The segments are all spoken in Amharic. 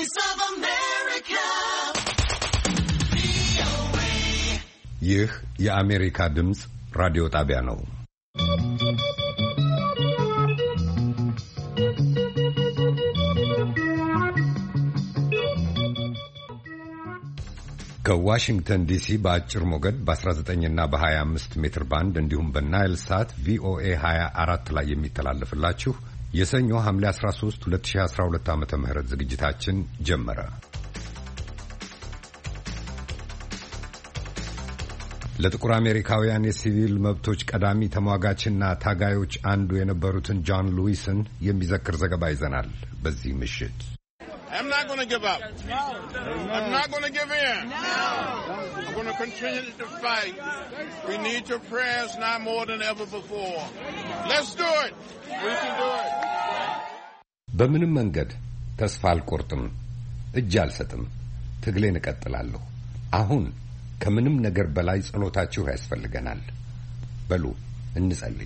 Voice of America. ይህ የአሜሪካ ድምጽ ራዲዮ ጣቢያ ነው። ከዋሽንግተን ዲሲ በአጭር ሞገድ በ19 እና በ25 ሜትር ባንድ እንዲሁም በናይል ሳት ቪኦኤ 24 ላይ የሚተላለፍላችሁ የሰኞ ሐምሌ 13 2012 ዓመተ ምህረት ዝግጅታችን ጀመረ። ለጥቁር አሜሪካውያን የሲቪል መብቶች ቀዳሚ ተሟጋችና ታጋዮች አንዱ የነበሩትን ጆን ሉዊስን የሚዘክር ዘገባ ይዘናል። በዚህ ምሽት I'm not going to give up. I'm not going to give in. I'm going to continue to fight. We need your prayers now more than ever before. Let's do it. We can do it. በምንም መንገድ ተስፋ አልቆርጥም፣ እጅ አልሰጥም፣ ትግሌን እቀጥላለሁ። አሁን ከምንም ነገር በላይ ጸሎታችሁ ያስፈልገናል። በሉ እንጸልይ።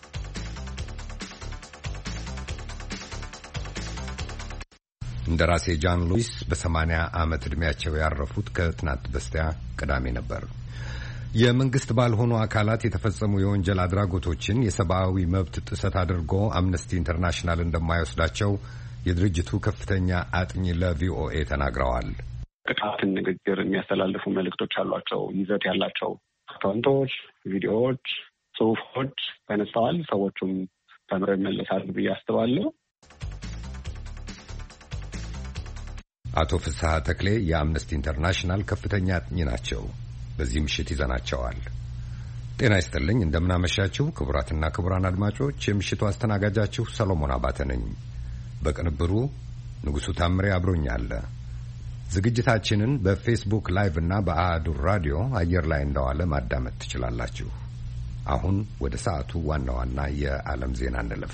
እንደራሴ ጆን ሉዊስ በ80 ዓመት ዕድሜያቸው ያረፉት ከትናንት በስቲያ ቅዳሜ ነበር። የመንግስት ባልሆኑ አካላት የተፈጸሙ የወንጀል አድራጎቶችን የሰብአዊ መብት ጥሰት አድርጎ አምነስቲ ኢንተርናሽናል እንደማይወስዳቸው የድርጅቱ ከፍተኛ አጥኚ ለቪኦኤ ተናግረዋል። ጥቃትን ንግግር የሚያስተላልፉ መልእክቶች አሏቸው። ይዘት ያላቸው አካውንቶች፣ ቪዲዮዎች፣ ጽሁፎች ተነስተዋል። ሰዎቹም ተምረው ይመለሳሉ ብዬ አስባለሁ። አቶ ፍስሐ ተክሌ የአምነስቲ ኢንተርናሽናል ከፍተኛ አጥኚ ናቸው። በዚህ ምሽት ይዘናቸዋል። ጤና ይስጥልኝ፣ እንደምናመሻችሁ ክቡራትና ክቡራን አድማጮች፣ የምሽቱ አስተናጋጃችሁ ሰሎሞን አባተ ነኝ። በቅንብሩ ንጉሱ ታምሬ አብሮኛል። ዝግጅታችንን በፌስቡክ ላይቭ እና በአሃዱ ራዲዮ አየር ላይ እንደዋለ ማዳመጥ ትችላላችሁ። አሁን ወደ ሰዓቱ ዋና ዋና የዓለም ዜና እንለፍ።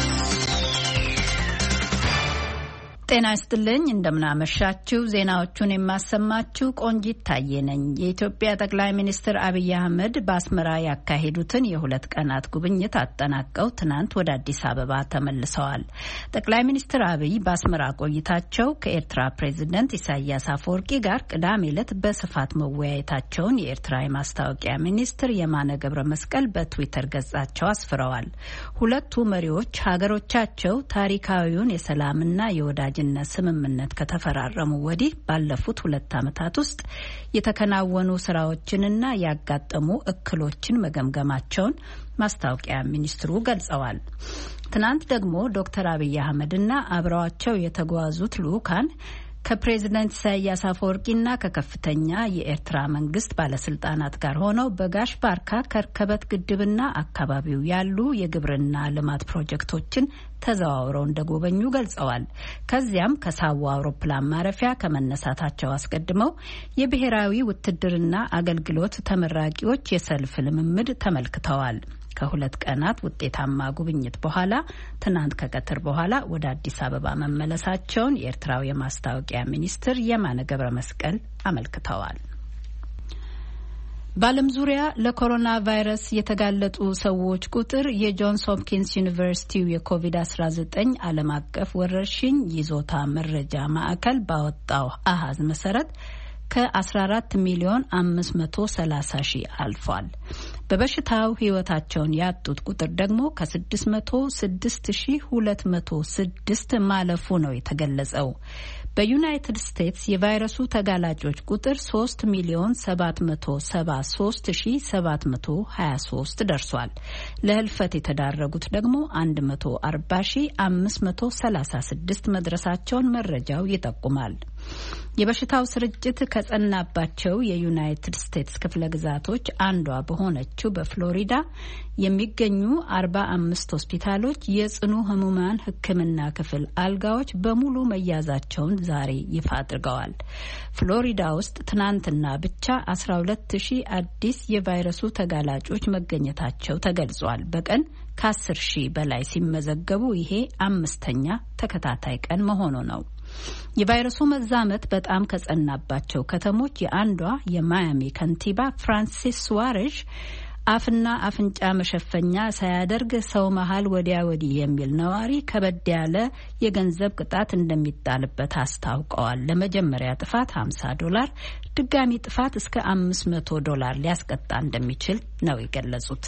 ጤና ይስጥልኝ፣ እንደምናመሻችሁ። ዜናዎቹን የማሰማችሁ ቆንጂት ታዬ ነኝ። የኢትዮጵያ ጠቅላይ ሚኒስትር አብይ አህመድ በአስመራ ያካሄዱትን የ2 ቀናት ጉብኝት አጠናቀው ትናንት ወደ አዲስ አበባ ተመልሰዋል። ጠቅላይ ሚኒስትር አብይ በአስመራ ቆይታቸው ከኤርትራ ፕሬዝደንት ኢሳያስ አፈወርቂ ጋር ቅዳሜ ዕለት በስፋት መወያየታቸውን የኤርትራ የማስታወቂያ ሚኒስትር የማነ ገብረ መስቀል በትዊተር ገጻቸው አስፍረዋል። ሁለቱ መሪዎች ሀገሮቻቸው ታሪካዊውን የሰላምና የወዳጅ ስምምነት ከተፈራረሙ ወዲህ ባለፉት 2 ዓመታት ውስጥ የተከናወኑ ስራዎችንና ያጋጠሙ እክሎችን መገምገማቸውን ማስታወቂያ ሚኒስትሩ ገልጸዋል። ትናንት ደግሞ ዶክተር አብይ አህመድና አብረዋቸው የተጓዙት ልኡካን ከፕሬዝዳንት ኢሳያስ አፈወርቂና ከከፍተኛ የኤርትራ መንግስት ባለስልጣናት ጋር ሆነው በጋሽ ባርካ ከርከበት ግድብና አካባቢው ያሉ የግብርና ልማት ፕሮጀክቶችን ተዘዋውረው እንደጎበኙ ገልጸዋል። ከዚያም ከሳዋ አውሮፕላን ማረፊያ ከመነሳታቸው አስቀድመው የብሔራዊ ውትድርና አገልግሎት ተመራቂዎች የሰልፍ ልምምድ ተመልክተዋል። ከ2 ቀናት ውጤታማ ጉብኝት በኋላ ትናንት ከቀትር በኋላ ወደ አዲስ አበባ መመለሳቸውን የኤርትራው የማስታወቂያ ሚኒስትር የማነ ገብረ መስቀል አመልክተዋል። በዓለም ዙሪያ ለኮሮና ቫይረስ የተጋለጡ ሰዎች ቁጥር የጆንስ ሆፕኪንስ ዩኒቨርሲቲው የኮቪድ-19 ዓለም አቀፍ ወረርሽኝ ይዞታ መረጃ ማዕከል ባወጣው አሃዝ መሰረት ከ14 ሚሊዮን 530 ሺህ አልፏል። በበሽታው ህይወታቸውን ያጡት ቁጥር ደግሞ ከ606,206 ማለፉ ነው የተገለጸው። በዩናይትድ ስቴትስ የቫይረሱ ተጋላጮች ቁጥር 3 ሚሊዮን 773,723 ደርሷል። ለህልፈት የተዳረጉት ደግሞ 140,536 መድረሳቸውን መረጃው ይጠቁማል። የበሽታው ስርጭት ከጸናባቸው የዩናይትድ ስቴትስ ክፍለ ግዛቶች አንዷ በሆነችው በፍሎሪዳ የሚገኙ 45 ሆስፒታሎች የጽኑ ህሙማን ሕክምና ክፍል አልጋዎች በሙሉ መያዛቸውን ዛሬ ይፋ አድርገዋል። ፍሎሪዳ ውስጥ ትናንትና ብቻ 12,000 አዲስ የቫይረሱ ተጋላጮች መገኘታቸው ተገልጿል። በቀን ከ10,000 በላይ ሲመዘገቡ ይሄ 5ኛ ተከታታይ ቀን መሆኑ ነው። የቫይረሱ መዛመት በጣም ከጸናባቸው ከተሞች የአንዷ የማያሚ ከንቲባ ፍራንሲስ ሱዋሬዥ አፍና አፍንጫ መሸፈኛ ሳያደርግ ሰው መሃል ወዲያ ወዲህ የሚል ነዋሪ ከበድ ያለ የገንዘብ ቅጣት እንደሚጣልበት አስታውቀዋል። ለመጀመሪያ ጥፋት $50፣ ድጋሚ ጥፋት እስከ $500 ሊያስቀጣ እንደሚችል ነው የገለጹት።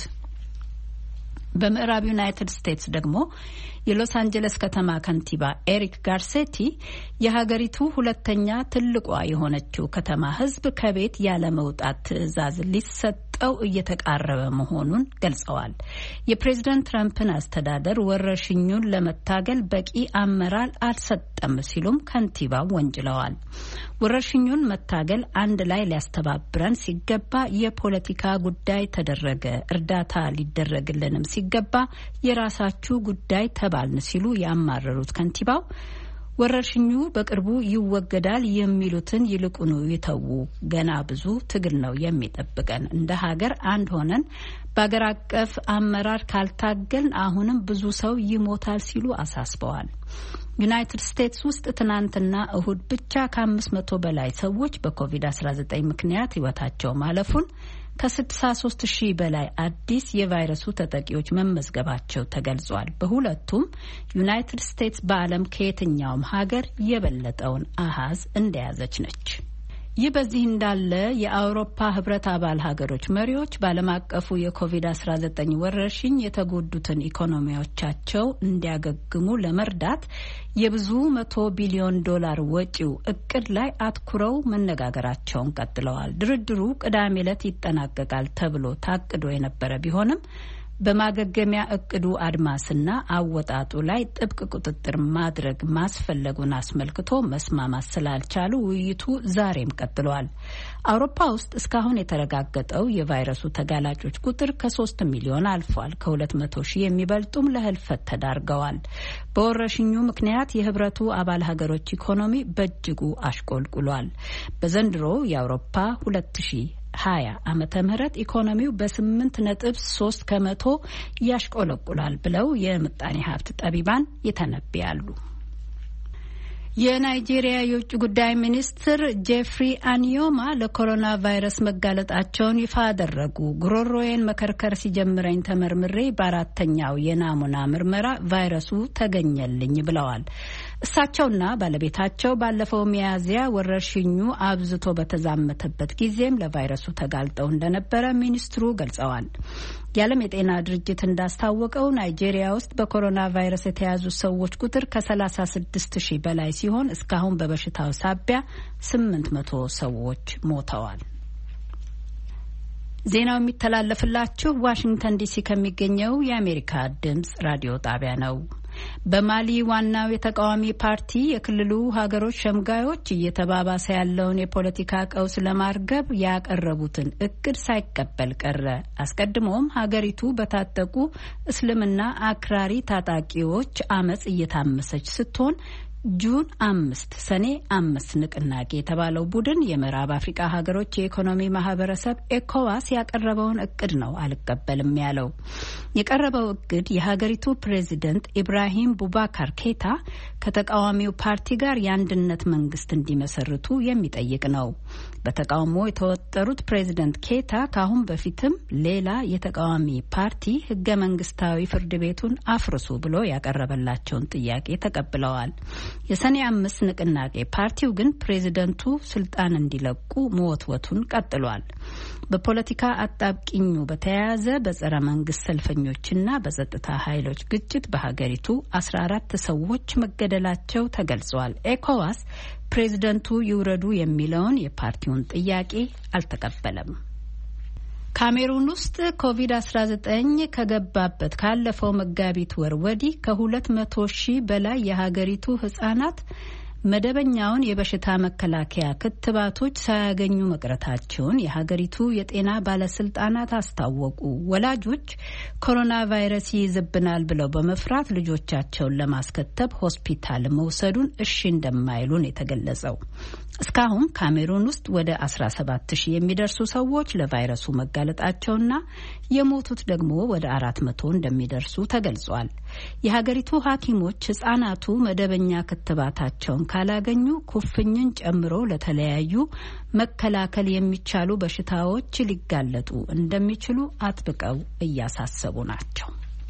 በምዕራብ ዩናይትድ ስቴትስ ደግሞ የሎስ አንጀለስ ከተማ ከንቲባ ኤሪክ ጋርሴቲ የሀገሪቱ ሁለተኛ ትልቋ የሆነችው ከተማ ሕዝብ ከቤት ያለ መውጣት ትዕዛዝ ሊሰጠው እየተቃረበ መሆኑን ገልጸዋል። የፕሬዝዳንት ትራምፕን አስተዳደር ወረርሽኙን ለመታገል በቂ አመራር አልሰጠም ሲሉም ከንቲባው ወንጅለዋል። ወረርሽኙን መታገል አንድ ላይ ሊያስተባብረን ሲገባ የፖለቲካ ጉዳይ ተደረገ፣ እርዳታ ሊደረግልንም ሲገባ የራሳችሁ ጉዳይ ተባልን ሲሉ ያማረሩት ከንቲባው ወረርሽኙ በቅርቡ ይወገዳል የሚሉትን ይልቁኑ ይተዉ፣ ገና ብዙ ትግል ነው የሚጠብቀን፣ እንደ ሀገር አንድ ሆነን በአገር አቀፍ አመራር ካልታገልን አሁንም ብዙ ሰው ይሞታል ሲሉ አሳስበዋል። ዩናይትድ ስቴትስ ውስጥ ትናንትና እሁድ ብቻ ከ500 በላይ ሰዎች በኮቪድ-19 ምክንያት ሕይወታቸው ማለፉን ከ63,000 በላይ አዲስ የቫይረሱ ተጠቂዎች መመዝገባቸው ተገልጿል። በሁለቱም ዩናይትድ ስቴትስ በዓለም ከየትኛውም ሀገር የበለጠውን አሃዝ እንደያዘች ነች። ይህ በዚህ እንዳለ የአውሮፓ ህብረት አባል ሀገሮች መሪዎች በዓለም አቀፉ የኮቪድ-19 ወረርሽኝ የተጎዱትን ኢኮኖሚዎቻቸው እንዲያገግሙ ለመርዳት የብዙ $100 ቢሊዮን ወጪው እቅድ ላይ አትኩረው መነጋገራቸውን ቀጥለዋል። ድርድሩ ቅዳሜ ዕለት ይጠናቀቃል ተብሎ ታቅዶ የነበረ ቢሆንም በማገገሚያ እቅዱ አድማስና አወጣጡ ላይ ጥብቅ ቁጥጥር ማድረግ ማስፈለጉን አስመልክቶ መስማማት ስላልቻሉ ውይይቱ ዛሬም ቀጥሏል። አውሮፓ ውስጥ እስካሁን የተረጋገጠው የቫይረሱ ተጋላጮች ቁጥር ከ3 ሚሊዮን አልፏል። ከ200,000 የሚበልጡም ለህልፈት ተዳርገዋል። በወረርሽኙ ምክንያት የህብረቱ አባል ሀገሮች ኢኮኖሚ በእጅጉ አሽቆልቁሏል። በዘንድሮ የአውሮፓ 2020 ዓመተ ምህረት ኢኮኖሚው በ8.3 ከመቶ ያሽቆለቁላል ብለው የምጣኔ ሀብት ጠቢባን ይተነብያሉ። የናይጄሪያ የውጭ ጉዳይ ሚኒስትር ጄፍሪ አንዮማ ለኮሮና ቫይረስ መጋለጣቸውን ይፋ አደረጉ። ጉሮሮዬን መከርከር ሲጀምረኝ ተመርምሬ በአራተኛው የናሙና ምርመራ ቫይረሱ ተገኘልኝ ብለዋል። እሳቸውና ባለቤታቸው ባለፈው ሚያዝያ ወረርሽኙ አብዝቶ በተዛመተበት ጊዜም ለቫይረሱ ተጋልጠው እንደነበረ ሚኒስትሩ ገልጸዋል። የዓለም የጤና ድርጅት እንዳስታወቀው ናይጄሪያ ውስጥ በኮሮና ቫይረስ የተያዙ ሰዎች ቁጥር ከ36,000 በላይ ሲሆን እስካሁን በበሽታው ሳቢያ 800 ሰዎች ሞተዋል። ዜናው የሚተላለፍላችሁ ዋሽንግተን ዲሲ ከሚገኘው የአሜሪካ ድምጽ ራዲዮ ጣቢያ ነው። በማሊ ዋናው የተቃዋሚ ፓርቲ የክልሉ ሀገሮች ሸምጋዮች እየተባባሰ ያለውን የፖለቲካ ቀውስ ለማርገብ ያቀረቡትን እቅድ ሳይቀበል ቀረ። አስቀድሞም ሀገሪቱ በታጠቁ እስልምና አክራሪ ታጣቂዎች አመጽ እየታመሰች ስትሆን ጁን 5 ሰኔ 5 ንቅናቄ የተባለው ቡድን የምዕራብ አፍሪካ ሀገሮች የኢኮኖሚ ማህበረሰብ ኤኮዋስ ያቀረበውን እቅድ ነው አልቀበልም ያለው። የቀረበው እቅድ የሀገሪቱ ፕሬዚደንት ኢብራሂም ቡባካር ኬታ ከተቃዋሚው ፓርቲ ጋር የአንድነት መንግስት እንዲመሰርቱ የሚጠይቅ ነው። በተቃውሞ የተወጠሩት ፕሬዚደንት ኬታ ካሁን በፊትም ሌላ የተቃዋሚ ፓርቲ ህገ መንግስታዊ ፍርድ ቤቱን አፍርሱ ብሎ ያቀረበላቸውን ጥያቄ ተቀብለዋል። የሰኔ 5 ንቅናቄ ፓርቲው ግን ፕሬዚደንቱ ስልጣን እንዲለቁ መወትወቱን ቀጥሏል። በፖለቲካ አጣብቂኙ በተያያዘ በጸረ መንግስት ሰልፈኞችና በጸጥታ ኃይሎች ግጭት በሀገሪቱ 14 ሰዎች መገደላቸው ተገልጿል። ኤኮዋስ ፕሬዚደንቱ ይውረዱ የሚለውን የፓርቲውን ጥያቄ አልተቀበለም። ካሜሩን ውስጥ ኮቪድ-19 ከገባበት ካለፈው መጋቢት ወር ወዲህ ከ200,000 በላይ የሀገሪቱ ህጻናት መደበኛውን የበሽታ መከላከያ ክትባቶች ሳያገኙ መቅረታቸውን የሀገሪቱ የጤና ባለስልጣናት አስታወቁ። ወላጆች ኮሮና ቫይረስ ይይዝብናል ብለው በመፍራት ልጆቻቸውን ለማስከተብ ሆስፒታል መውሰዱን እሺ እንደማይሉን የተገለጸው። እስካሁን ካሜሩን ውስጥ ወደ 17,000 የሚደርሱ ሰዎች ለቫይረሱ መጋለጣቸውና የሞቱት ደግሞ ወደ 400 እንደሚደርሱ ተገልጿል። የሀገሪቱ ሐኪሞች ህጻናቱ መደበኛ ክትባታቸውን ካላገኙ ኩፍኝን ጨምሮ ለተለያዩ መከላከል የሚቻሉ በሽታዎች ሊጋለጡ እንደሚችሉ አጥብቀው እያሳሰቡ ናቸው።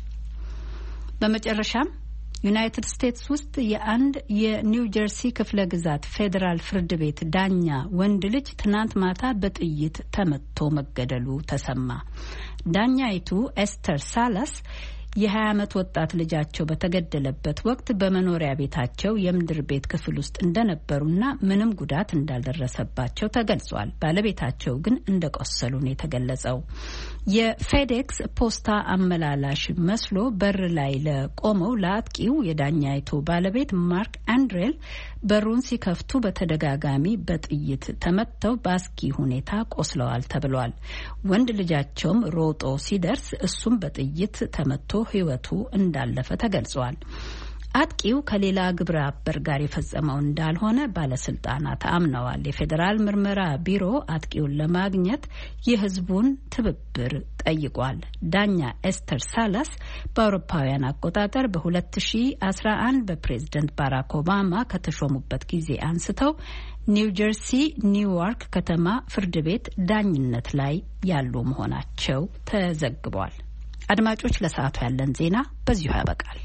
በመጨረሻም ዩናይትድ ስቴትስ ውስጥ የአንድ የኒው ጀርሲ ክፍለ ግዛት ፌዴራል ፍርድ ቤት ዳኛ ወንድ ልጅ ትናንት ማታ በጥይት ተመትቶ መገደሉ ተሰማ። ዳኛይቱ ኤስተር ሳላስ የ20 ዓመት ወጣት ልጃቸው በተገደለበት ወቅት በመኖሪያ ቤታቸው የምድር ቤት ክፍል ውስጥ እንደነበሩና ምንም ጉዳት እንዳልደረሰባቸው ተገልጿል። ባለቤታቸው ግን እንደቆሰሉ ነው የተገለጸው። የፌዴክስ ፖስታ አመላላሽ መስሎ በር ላይ ለቆመው ለአጥቂው የዳኛይቱ ባለቤት ማርክ አንድሬል በሩን ሲከፍቱ በተደጋጋሚ በጥይት ተመተው በአስጊ ሁኔታ ቆስለዋል ተብሏል። ወንድ ልጃቸውም ሮጦ ሲደርስ እሱም በጥይት ተመቶ ሕይወቱ እንዳለፈ ተገልጿል። አጥቂው ከሌላ ግብረ አበር ጋር የፈጸመው እንዳልሆነ ባለስልጣናት አምነዋል። የፌዴራል ምርመራ ቢሮ አጥቂውን ለማግኘት የሕዝቡን ትብብር ጠይቋል። ዳኛ ኤስተር ሳላስ በአውሮፓውያን አቆጣጠር በ2011 በፕሬዝደንት ባራክ ኦባማ ከተሾሙበት ጊዜ አንስተው ኒው ጀርሲ ኒውዋርክ ከተማ ፍርድ ቤት ዳኝነት ላይ ያሉ መሆናቸው ተዘግቧል። አድማጮች፣ ለሰዓቱ ያለን ዜና በዚሁ ያበቃል።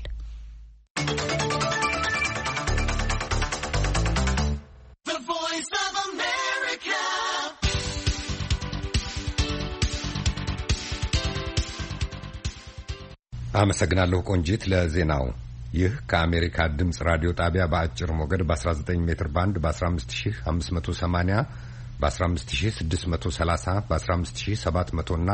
አመሰግናለሁ ቆንጂት ለዜናው። ይህ ከአሜሪካ ድምጽ ራዲዮ ጣቢያ በአጭር ሞገድ በ19 ሜትር ባንድ በ15580 በ15630 በ15700 እና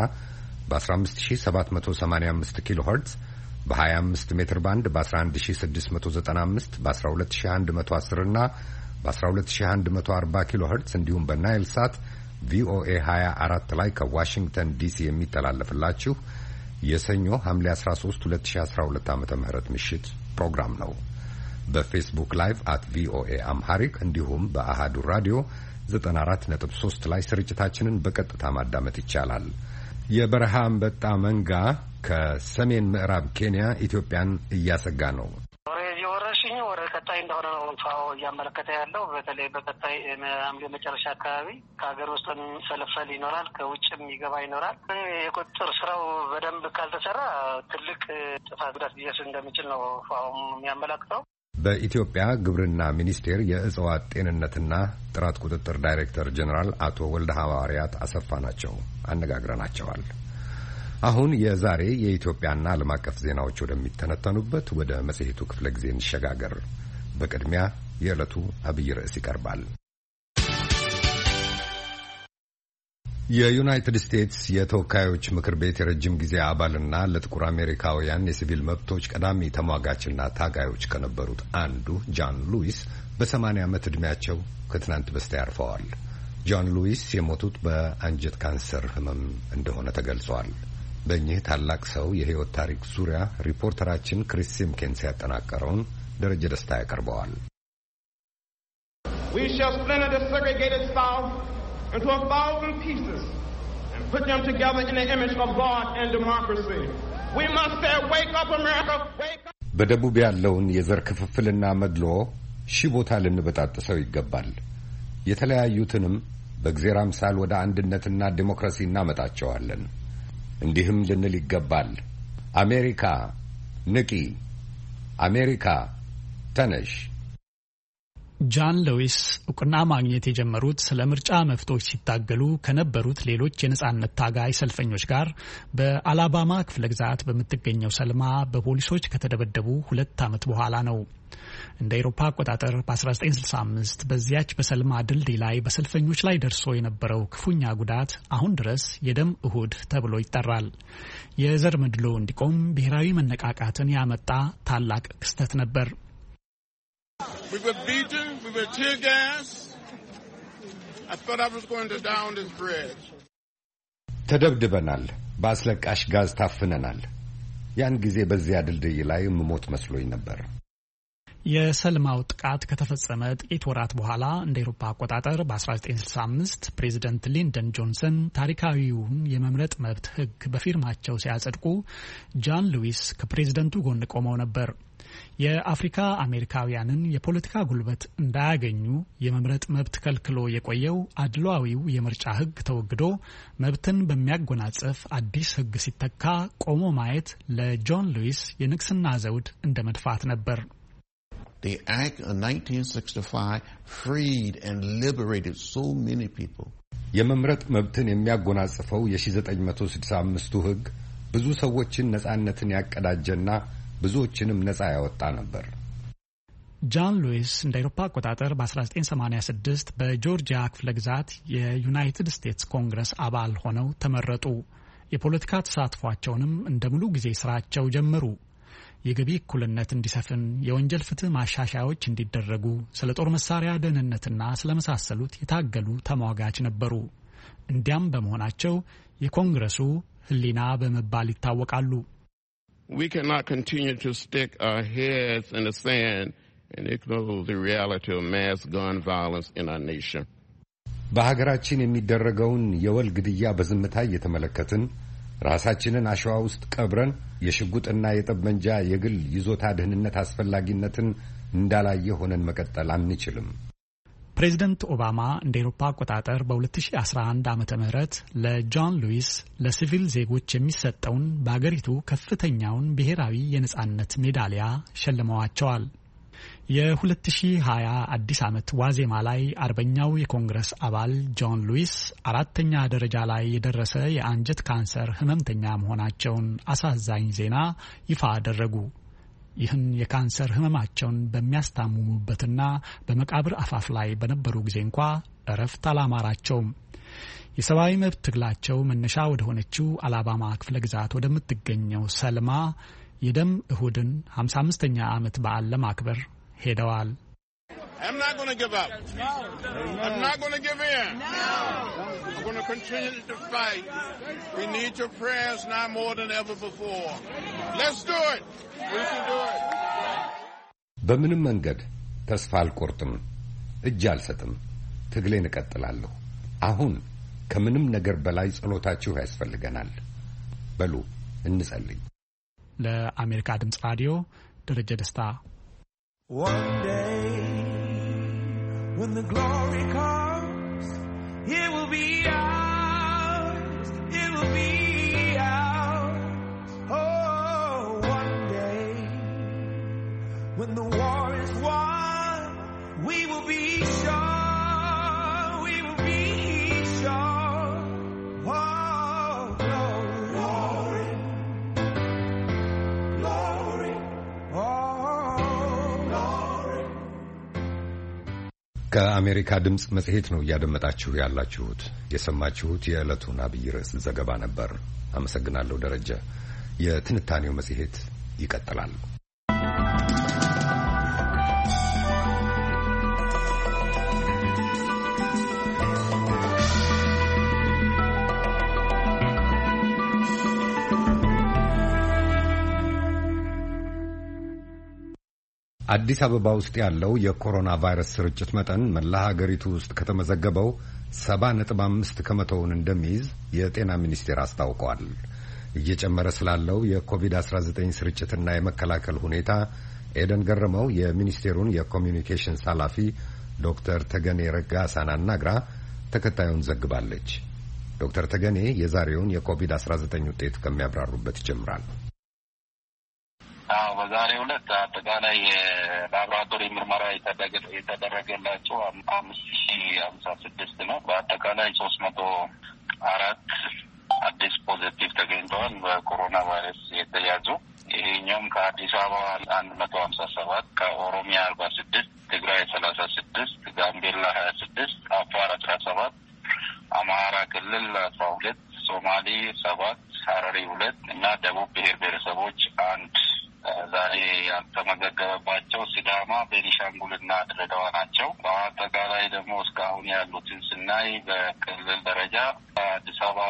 በ15785 ኪሎ ሄርትዝ በ25 ሜትር ባንድ በ11695 በ12110 እና በ12140 ኪሎ ሄርትዝ እንዲሁም በናይል ሳት ቪኦኤ 24 ላይ ከዋሽንግተን ዲሲ የሚተላለፍላችሁ የሰኞ ሐምሌ 13 2012 ዓ.ም ምሽት ፕሮግራም ነው። በፌስቡክ ላይቭ @ቪኦኤ አምሃሪክ እንዲሁም በአሃዱ ራዲዮ 94.3 ላይ ስርጭታችንን በቀጥታ ማዳመጥ ይቻላል። የበረሃ አንበጣ መንጋ ከሰሜን ምዕራብ ኬንያ ኢትዮጵያን እያሰጋ ነው። ወረርሽኙ ወደ ቀጣይ እንደሆነ ነው ፋኦ እያመለከተ ያለው። በተለይ በቀጣይ ሐምሌ መጨረሻ አካባቢ ከሀገር ውስጥ ሰለፈል ይኖራል፣ ከውጭም ይገባ ይኖራል። የቁጥጥር ስራው በደንብ ካልተሰራ ትልቅ ጥፋት ጉዳት ሊደርስ እንደሚችል ነው ፋኦ የሚያመለክተው። በኢትዮጵያ ግብርና ሚኒስቴር የእጽዋት ጤንነትና ጥራት ቁጥጥር ዳይሬክተር ጀነራል አቶ ወልደ ሐዋርያት አሰፋ ናቸው። አነጋግረናቸዋል። አሁን የዛሬ የኢትዮጵያና ዓለም አቀፍ ዜናዎች ወደሚተነተኑበት ወደ መጽሔቱ ክፍለ ጊዜ እንሸጋገር። በቅድሚያ የዕለቱ አብይ ርዕስ ይቀርባል። የዩናይትድ ስቴትስ የተወካዮች ምክር ቤት የረጅም ጊዜ አባልና ለጥቁር አሜሪካውያን የሲቪል መብቶች ቀዳሚ ተሟጋችና ታጋዮች ከነበሩት አንዱ ጆን ሉዊስ በ80 ዓመት ዕድሜያቸው ከትናንት በስቲያ ያርፈዋል። ጆን ሉዊስ የሞቱት በአንጀት ካንሰር ህመም እንደሆነ ተገልጿል። በእኚህ ታላቅ ሰው የህይወት ታሪክ ዙሪያ ሪፖርተራችን ክሪስ ሲምኪንስ ያጠናቀረውን ደረጀ ደስታ ያቀርበዋል። We shall splinter the segregated South into 1,000 pieces and put them together in the image of God and democracy. We must say, wake up America, wake up. በደቡብ ያለውን የዘር ክፍፍልና መድሎ ሺህ ቦታ ልንበጣጥሰው ይገባል። የተለያዩትንም በእግዚአብሔር አምሳል ወደ አንድነትና ዲሞክራሲ እናመጣቸዋለን። እንዲህም ልንል ይገባል፣ አሜሪካ ንቂ፣ አሜሪካ ተነሽ። ጆን ሉዊስ እውቅና ማግኘት የጀመሩት ስለ ምርጫ መብቶች ሲታገሉ ከነበሩት ሌሎች የነጻነት ታጋይ ሰልፈኞች ጋር በአላባማ ክፍለ ግዛት በምትገኘው ሰልማ በፖሊሶች ከተደበደቡ 2 ዓመት በኋላ ነው። እንደ አውሮፓ አቆጣጠር በ1965 በዚያች በሰልማ ድልድይ ላይ በሰልፈኞች ላይ ደርሶ የነበረው ክፉኛ ጉዳት አሁን ድረስ የደም እሁድ ተብሎ ይጠራል። የዘር መድሎ እንዲቆም ብሔራዊ መነቃቃትን ያመጣ ታላቅ ክስተት ነበር። We were beaten, we were tear gas. I thought I was going to down this bridge. ተደብድበናል፣ በአስለቃሽ ጋዝ ታፍነናል። ያን ጊዜ በዚያ ድልድይ ላይ መሞት መስሎኝ ነበር። የሰልማው ጥቃት ከተፈጸመ ጥቂት ወራት በኋላ እንደ አውሮፓ አቆጣጠር በ1965 ፕሬዚደንት ሊንደን ጆንሰን ታሪካዊውን የመምረጥ መብት ሕግ በፊርማቸው ሲያጸድቁ ጃን ሉዊስ ከፕሬዚደንቱ ጎን ቆመው ነበር። የአፍሪካ አሜሪካውያንን የፖለቲካ ጉልበት እንዳያገኙ የመምረጥ መብት ከልክሎ የቆየው አድሏዊው የምርጫ ሕግ ተወግዶ መብትን በሚያጎናጽፍ አዲስ ሕግ ሲተካ ቆሞ ማየት ለጆን ሉዊስ የንግስና ዘውድ እንደ መድፋት ነበር። The Act of 1965 freed and liberated so many people. የመምረጥ መብትን የሚያጎናጽፈው የ1965ቱ ሕግ ብዙ ሰዎችን ነጻነትን ያቀዳጀና ብዙዎችንም ነጻ ያወጣ ነበር። ጃን ሉዊስ እንደ አውሮፓ አቆጣጠር በ1986 በጆርጂያ ክፍለ ግዛት የዩናይትድ ስቴትስ ኮንግረስ አባል ሆነው ተመረጡ። የፖለቲካ ተሳትፏቸውንም እንደ ሙሉ ጊዜ ስራቸው ጀመሩ። የገቢ እኩልነት እንዲሰፍን፣ የወንጀል ፍትህ ማሻሻያዎች እንዲደረጉ፣ ስለ ጦር መሳሪያ ደህንነትና ስለመሳሰሉት የታገሉ ተሟጋች ነበሩ። እንዲያም በመሆናቸው የኮንግረሱ ህሊና በመባል ይታወቃሉ። We cannot continue to stick our heads in the sand and ignore the reality of mass gun violence in our nation. በሀገራችን የሚደረገውን የወል ግድያ በዝምታ እየተመለከትን ራሳችንን አሸዋ ውስጥ ቀብረን የሽጉጥና የጠመንጃ የግል ይዞታ ደህንነት አስፈላጊነትን እንዳላየ ሆነን መቀጠል አንችልም። ፕሬዚደንት ኦባማ እንደ አውሮፓ አቆጣጠር በ2011 ዓመተ ምህረት ለጆን ሉዊስ ለሲቪል ዜጎች የሚሰጠውን በአገሪቱ ከፍተኛውን ብሔራዊ የነጻነት ሜዳሊያ ሸልመዋቸዋል። የ2020 አዲስ ዓመት ዋዜማ ላይ አርበኛው የኮንግረስ አባል ጆን ሉዊስ 4ኛ ደረጃ ላይ የደረሰ የአንጀት ካንሰር ህመምተኛ መሆናቸውን አሳዛኝ ዜና ይፋ አደረጉ። ይህን የካንሰር ህመማቸውን በሚያስታምሙበትና በመቃብር አፋፍ ላይ በነበሩ ጊዜ እንኳ እረፍት አላማራቸውም። የሰብአዊ መብት ትግላቸው መነሻ ወደ ሆነችው አላባማ ክፍለ ግዛት ወደምትገኘው ሰልማ የደም እሁድን 55ኛ ዓመት በዓል ለማክበር ሄደዋል። I'm not going to give up. I'm not going to give in. I'm going to continue to fight. We need your prayers now more than ever before. Let's do it. We can do it. በምንም መንገድ ተስፋ አልቆርጥም፣ እጅ አልሰጥም፣ ትግሌን እቀጥላለሁ። አሁን ከምንም ነገር በላይ ጸሎታችሁ ያስፈልገናል። በሉ እንጸልይ። ለአሜሪካ ድምጽ ራዲዮ ደረጀ ደስታ። One day when the glory comes, it will be ours, it will be ours. Oh, one day when the war is won, we will be sure, we will be sure. Oh, glory, glory, ከአሜሪካ ድምጽ መጽሔት ነው እያደመጣችሁ ያላችሁት። የሰማችሁት የዕለቱን አብይ ርዕስ ዘገባ ነበር። አመሰግናለሁ ደረጀ። የትንታኔው መጽሔት ይቀጥላል። አዲስ አበባ ውስጥ ያለው የኮሮና ቫይረስ ስርጭት መጠን መላ ሀገሪቱ ውስጥ ከተመዘገበው 70.5 ከመቶውን እንደሚይዝ የጤና ሚኒስቴር አስታውቋል። እየጨመረ ስላለው የኮቪድ-19 ስርጭትና የመከላከል ሁኔታ ኤደን ገረመው የሚኒስቴሩን የኮሚዩኒኬሽንስ ኃላፊ ዶክተር ተገኔ ረጋሳን አናግራ ተከታዩን ዘግባለች። ዶክተር ተገኔ የዛሬውን የኮቪድ-19 ውጤት ከሚያብራሩበት ይጀምራል። በዛሬው ዕለት አጠቃላይ የላቦራቶሪ ምርመራ የተደረገላቸው 5056 ነው። በአጠቃላይ 304 አዲስ ፖዚቲቭ ተገኝተዋል በኮሮና ቫይረስ የተያዙ። ይሄኛውም ከአዲስ አበባ 157፣ ከኦሮሚያ 46፣ ትግራይ 36፣ ጋምቤላ 26፣ አፋር 17፣ አማራ ክልል 12፣ ሶማሌ 7፣ ሐረሪ 2 እና ደቡብ ብሔር ብሔረሰቦች 1 ዛሬ ያልተመዘገበባቸው ሲዳማ፣ ቤኒሻንጉልና ድሬዳዋ ናቸው። በአጠቃላይ ደግሞ እስካሁን ያሉትን ስናይ በክልል ደረጃ አዲስ አበባ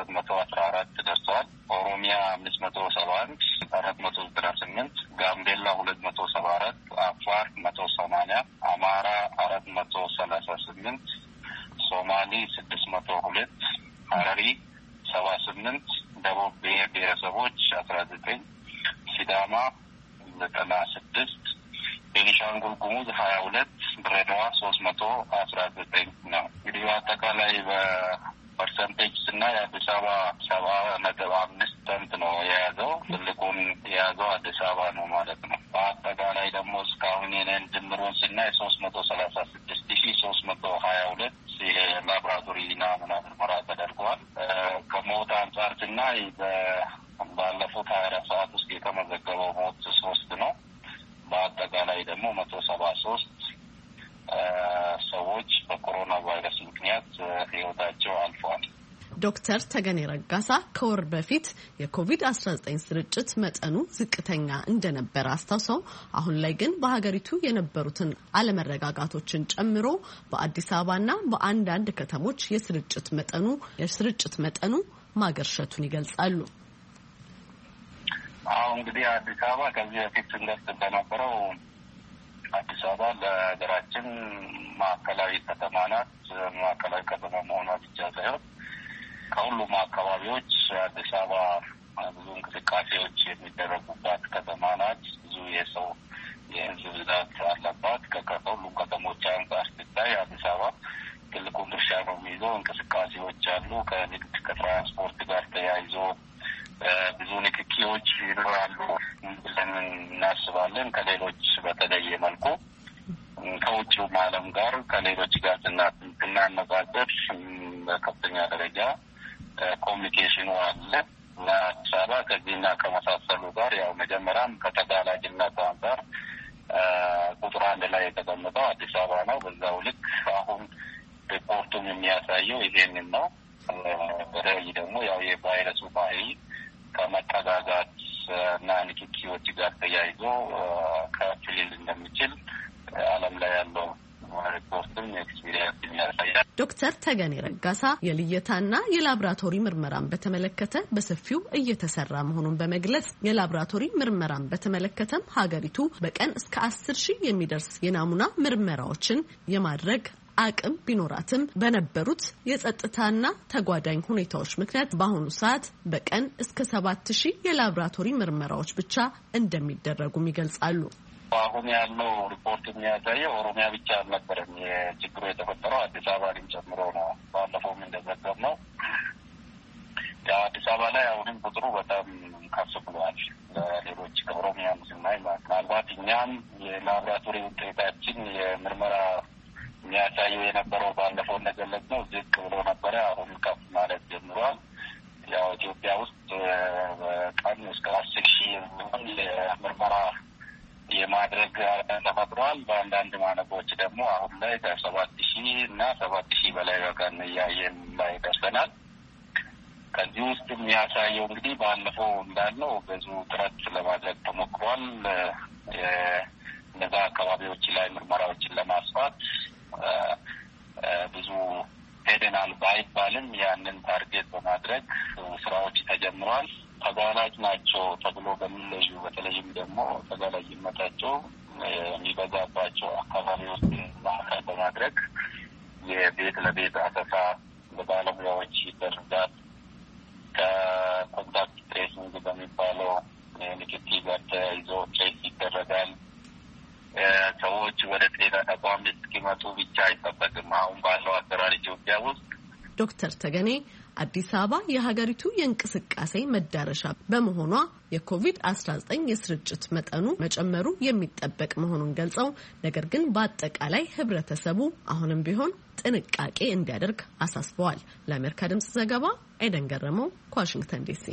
7414 ደርሰዋል። ኦሮሚያ 571፣ 498፣ ጋምቤላ 274 አፋር 180 አማራ 438 ሶማሌ 602 ሐረሪ 78 ደቡብ ብሔረሰቦች 19 ሲዳማ 96 ቤኒሻንጉል ጉሙዝ 22 ድሬዳዋ 319 ነው። እንግዲህ አጠቃላይ በፐርሰንቴጅ ስናይ አዲስ አበባ 70.5% ነው የያዘው። ትልቁን የያዘው አዲስ አበባ ነው ማለት ነው። በአጠቃላይ ደግሞ እስካሁን የነን ድምሩን ስናይ 336,322 የላብራቶሪ ናሙና ምርመራ ተደርጓል። ከሞት አንጻር ስናይ ባለፉት 24 ሰዓት ውስጥ የተመዘገበው ሞት 3 ነው። በአጠቃላይ ደግሞ 173 ሰዎች በኮሮና ቫይረስ ምክንያት ህይወታቸው አልፏል። ዶክተር ተገኔ ረጋሳ ከወር በፊት የኮቪድ-19 ስርጭት መጠኑ ዝቅተኛ እንደነበረ አስታውሰው አሁን ላይ ግን በሀገሪቱ የነበሩትን አለመረጋጋቶችን ጨምሮ በአዲስ አበባና በአንዳንድ ከተሞች የስርጭት መጠኑ ማገርሸቱን ይገልጻሉ። አሁን እንግዲህ አዲስ አበባ ከዚህ በፊት ስንገልጽ እንደነበረው አዲስ አበባ ለሀገራችን ማዕከላዊ ከተማ ናት። ማዕከላዊ ከተማ መሆኗ ብቻ ሳይሆን ከሁሉም አካባቢዎች አዲስ አበባ ብዙ እንቅስቃሴዎች የሚደረጉባት ከተማ ናት። ብዙ የህዝብ ብዛት አለባት። ከሁሉም ከተሞች አንጻር ሲታይ አዲስ አበባ ትልቁን ድርሻ ነው የሚይዘው። እንቅስቃሴዎች አሉ። ከንግድ ከትራንስፖርት ጋር ተያይዞ ብዙ ንክኪዎች ይኖራሉ ብለን እናስባለን። ከሌሎች በተለየ መልኩ ከውጭውም ዓለም ጋር ከሌሎች ጋር ስናነጻጽር በከፍተኛ ደረጃ ኮሚኒኬሽኑ አለ እና አዲስ አበባ ከዚህና ከመሳሰሉ ጋር ያው መጀመሪያም ከተጋላጭነት አንጻር ቁጥር 1 ላይ የተቀመጠው አዲስ አበባ ነው። በዛው ልክ አሁን ሪፖርቱም የሚያሳየው ይሄንን ነው። በተለይ ደግሞ ያው የቫይረሱ ባህሪ ከመጠጋጋት እና ንክኪዎች ጋር ተያይዞ ከፍ ሊል እንደሚችል ዓለም ላይ ያለው ሪፖርትም ኤክስፒሪየንስ የሚያሳያል። ዶክተር ተገኔ ረጋሳ የልየታና የላብራቶሪ ምርመራን በተመለከተ በሰፊው እየተሰራ መሆኑን በመግለጽ የላብራቶሪ ምርመራን በተመለከተም ሀገሪቱ በቀን እስከ 10,000 የሚደርስ የናሙና ምርመራዎችን የማድረግ አቅም ቢኖራትም በነበሩት የጸጥታና ተጓዳኝ ሁኔታዎች ምክንያት በአሁኑ ሰዓት በቀን እስከ 7,000 የላብራቶሪ ምርመራዎች ብቻ እንደሚደረጉም ይገልጻሉ። አሁን ያለው ሪፖርት የሚያሳየው ኦሮሚያ ብቻ አልነበረም የችግሩ የተፈጠረው አዲስ አበባንም ጨምሮ ነው። ባለፈውም እንደዘገብነው ያው አዲስ አበባ ላይ አሁንም ቁጥሩ በጣም ከፍ ብሏል። ሌሎች ከኦሮሚያም ስናይ ምናልባት እኛም የላብራቶሪ ውጤታችን የምርመራ የሚያሳየው የነበረው ባለፈው እንደገለጽ ነው ዝቅ ብሎ ነበረ። አሁን ከፍ ማለት ጀምሯል። ያው ኢትዮጵያ ውስጥ በቀን እስከ 10,000 የሚሆን የምርመራ የማድረግ ተፈጥሯል። በአንዳንድ ማነቆች ደግሞ አሁን ላይ ከ7,000 እና 7,000 በላይ በቀን እያየን ላይ ደርሰናል። ከዚህ ውስጥ የሚያሳየው እንግዲህ ባለፈው እንዳልነው ብዙ ጥረት ለማድረግ ተሞክሯል። እነዛ አካባቢዎች ላይ ምርመራዎችን ለማስፋት ብዙ ሄደናል ባይባልም ያንን ታርጌት በማድረግ ስራዎች ተጀምረዋል። ተጋላጭ ናቸው ተብሎ በሚለዩ በተለይም ደግሞ ተጋላጭነታቸው የሚበዛባቸው አካባቢዎች ማዕከል በማድረግ የቤት ለቤት አሰሳ በባለሙያዎች ይደረጋል። ከኮንታክት ትሬሲንግ በሚባለው ንክኪ ጋር ተያይዞ ትሬስ ይደረጋል። ሰዎች ወደ ጤና ተቋም እስኪመጡ ብቻ አይጠበቅም። አሁን ባለው አሰራር ኢትዮጵያ ውስጥ ዶክተር ተገኔ አዲስ አበባ የሀገሪቱ የእንቅስቃሴ መዳረሻ በመሆኗ የኮቪድ-19 የስርጭት መጠኑ መጨመሩ የሚጠበቅ መሆኑን ገልጸው ነገር ግን በአጠቃላይ ህብረተሰቡ አሁንም ቢሆን ጥንቃቄ እንዲያደርግ አሳስበዋል። ለአሜሪካ ድምጽ ዘገባ ኤደን ገረመው ከዋሽንግተን ዲሲ።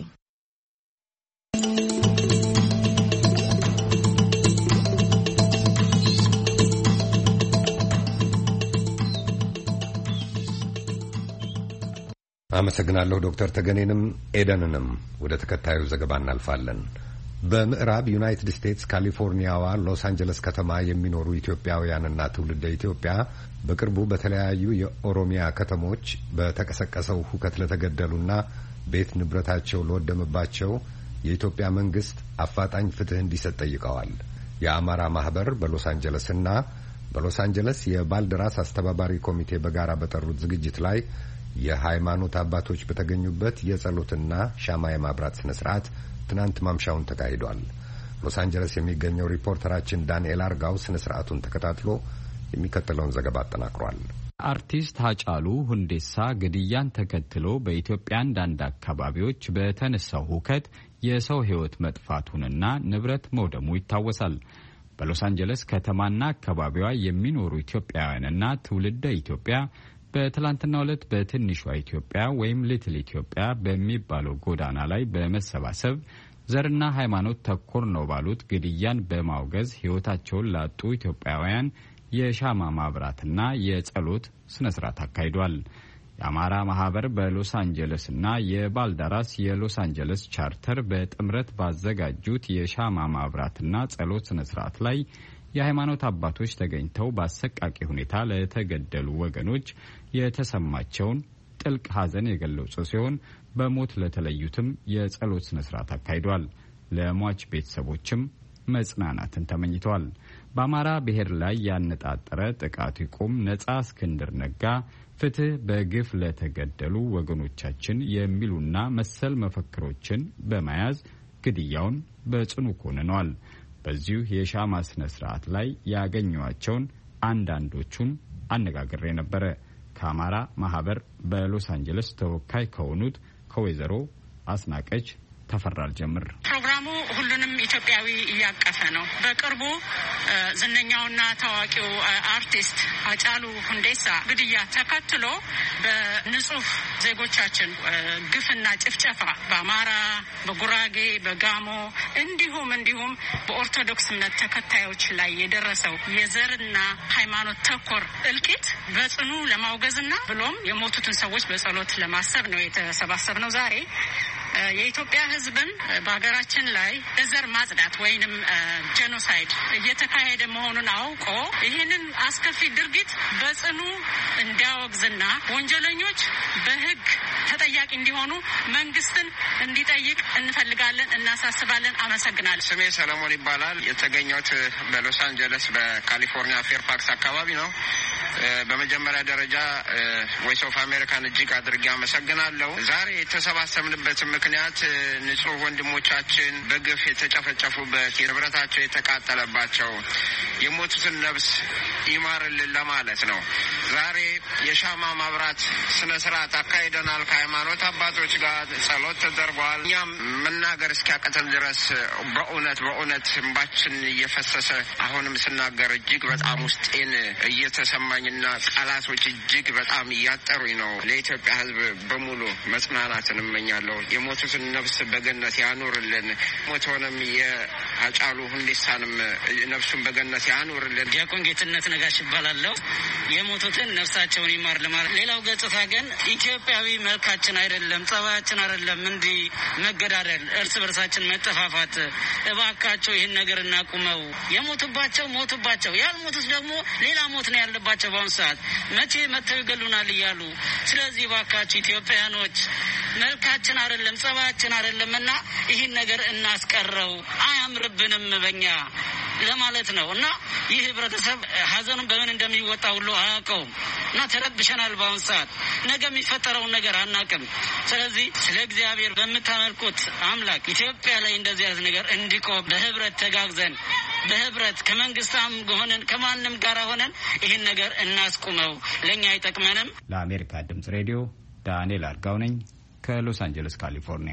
አመሰግናለሁ ዶክተር ተገኔንም ኤደንንም። ወደ ተከታዩ ዘገባ እናልፋለን። በምዕራብ ዩናይትድ ስቴትስ ካሊፎርኒያዋ ሎስ አንጀለስ ከተማ የሚኖሩ ኢትዮጵያውያንና ትውልደ ኢትዮጵያ በቅርቡ በተለያዩ የኦሮሚያ ከተሞች በተቀሰቀሰው ሁከት ለተገደሉና ቤት ንብረታቸው ለወደመባቸው የኢትዮጵያ መንግስት አፋጣኝ ፍትህ እንዲሰጥ ጠይቀዋል። የአማራ ማህበር በሎስ አንጀለስና በሎስ አንጀለስ የባልደራስ አስተባባሪ ኮሚቴ በጋራ በጠሩት ዝግጅት ላይ የሃይማኖት አባቶች በተገኙበት የጸሎትና ሻማ የማብራት ስነ ስርዓት ትናንት ማምሻውን ተካሂዷል። ሎስ አንጀለስ የሚገኘው ሪፖርተራችን ዳንኤል አርጋው ስነ ስርዓቱን ተከታትሎ የሚከተለውን ዘገባ አጠናክሯል። አርቲስት ሃጫሉ ሁንዴሳ ግድያን ተከትሎ በኢትዮጵያ አንዳንድ አካባቢዎች በተነሳው ሁከት የሰው ሕይወት መጥፋቱንና ንብረት መውደሙ ይታወሳል። በሎስ አንጀለስ ከተማና አካባቢዋ የሚኖሩ ኢትዮጵያውያንና ትውልደ ኢትዮጵያ በትላንትናው ዕለት በትንሿ ኢትዮጵያ ወይም ሊትል ኢትዮጵያ በሚባለው ጎዳና ላይ በመሰባሰብ ዘርና ሃይማኖት ተኮር ነው ባሉት ግድያን በማውገዝ ሕይወታቸውን ላጡ ኢትዮጵያውያን የሻማ ማብራትና የጸሎት ስነ ስርዓት አካሂዷል። የአማራ ማህበር በሎስ አንጀለስና የባልደራስ የሎስ አንጀለስ ቻርተር በጥምረት ባዘጋጁት የሻማ ማብራትና ጸሎት ስነ ስርዓት ላይ የሃይማኖት አባቶች ተገኝተው በአሰቃቂ ሁኔታ ለተገደሉ ወገኖች የተሰማቸውን ጥልቅ ሐዘን የገለጹ ሲሆን በሞት ለተለዩትም የጸሎት ስነ ስርዓት አካሂዷል። ለሟች ቤተሰቦችም መጽናናትን ተመኝተዋል። በአማራ ብሔር ላይ ያነጣጠረ ጥቃት ይቁም፣ ነጻ እስክንድር ነጋ፣ ፍትህ በግፍ ለተገደሉ ወገኖቻችን የሚሉና መሰል መፈክሮችን በመያዝ ግድያውን በጽኑ ኮንነዋል። በዚሁ የሻማ ስነ ስርዓት ላይ ያገኘዋቸውን አንዳንዶቹን አነጋግሬ ነበረ። ከአማራ ማህበር በሎስ አንጀለስ ተወካይ ከሆኑት ከወይዘሮ አስናቀች ተፈራል ጀምር ፕሮግራሙ ሁሉንም ኢትዮጵያዊ እያቀፈ ነው። በቅርቡ ዝነኛውና ታዋቂው አርቲስት ሃጫሉ ሁንዴሳ ግድያ ተከትሎ በንጹህ ዜጎቻችን ግፍና ጭፍጨፋ በአማራ፣ በጉራጌ፣ በጋሞ እንዲሁም በኦርቶዶክስ እምነት ተከታዮች ላይ የደረሰው የዘርና ሃይማኖት ተኮር እልቂት በጽኑ ለማውገዝና ብሎም የሞቱትን ሰዎች በጸሎት ለማሰብ ነው የተሰባሰብነው ዛሬ። የኢትዮጵያ ሕዝብን በሀገራችን ላይ ዘር ማጽዳት ወይንም ጄኖሳይድ እየተካሄደ መሆኑን አውቆ ይህንን አስከፊ ድርጊት በጽኑ እንዲያወግዝና ወንጀለኞች በሕግ ተጠያቂ እንዲሆኑ መንግስትን እንዲጠይቅ እንፈልጋለን፣ እናሳስባለን። አመሰግናለሁ። ስሜ ሰለሞን ይባላል። የተገኘሁት በሎስ አንጀለስ በካሊፎርኒያ ፌርፋክስ አካባቢ ነው። በመጀመሪያ ደረጃ ቮይስ ኦፍ አሜሪካን እጅግ አድርጌ አመሰግናለሁ። ዛሬ የተሰባሰብንበት ምክንያት ንጹህ ወንድሞቻችን በግፍ የተጨፈጨፉበት፣ ንብረታቸው የተቃጠለባቸው የሞቱትን ነፍስ ይማርልን ለማለት ነው። ዛሬ የሻማ ማብራት ስነ ስርዓት አካሂደናል። ከሃይማኖት አባቶች ጋር ጸሎት ተደርጓል። እኛም መናገር እስኪያቅተን ድረስ በእውነት እንባችን እየፈሰሰ አሁንም ስናገር እጅግ በጣም ውስጤን እየተሰማኝና ቃላቶች እጅግ በጣም እያጠሩኝ ነው። ለኢትዮጵያ ሕዝብ በሙሉ መጽናናትን እመኛለሁ። የሞቱትን ነፍስ በገነት ያኑርልን። ሞቶንም የሃጫሉ ሁንዴሳንም ነፍሱን በገነት ያኑርልን። ዲያቆን ጌትነት ነጋሽ ይባላለሁ። የሞቱትን ነፍሳቸውን ይማር ለማለት። ሌላው ገጽታ ግን ኢትዮጵያዊ መልካችን አይደለም፣ ጸባያችን አይደለም እንዲህ መገዳደል፣ እርስ በርሳችን መጠፋፋት። እባካቸው ይህን ነገር እናቁመው። የሞቱባቸው ሞቱባቸው፣ ያልሞቱት ደግሞ ሌላ ሞት ነው ያለባቸው በአሁኑ ሰዓት። መቼ መተው ይገሉናል እያሉ። ስለዚህ እባካቸው ኢትዮጵያኖች መልካችን አይደለም ጸባያችን አይደለም እና ይህን ነገር እናስቀረው፣ አያምርብንም በኛ ለማለት ነው። እና ይህ ህብረተሰብ ሀዘኑን በምን እንደሚወጣ ሁሉ አያውቀውም እና ተረብሸናል በአሁኑ ሰዓት። ነገ የሚፈጠረውን ነገር አናውቅም። ስለዚህ ስለ እግዚአብሔር በምታመልኩት አምላክ ኢትዮጵያ ላይ እንደዚህ አይነት ነገር እንዲቆም በህብረት ተጋግዘን በህብረት ከመንግስታም ሆነን ከማንም ጋር ሆነን ይህን ነገር እናስቁመው፣ ለእኛ አይጠቅመንም። ለአሜሪካ ድምጽ ሬዲዮ ዳንኤል አርጋው ነኝ ከሎስ አንጀለስ ካሊፎርኒያ።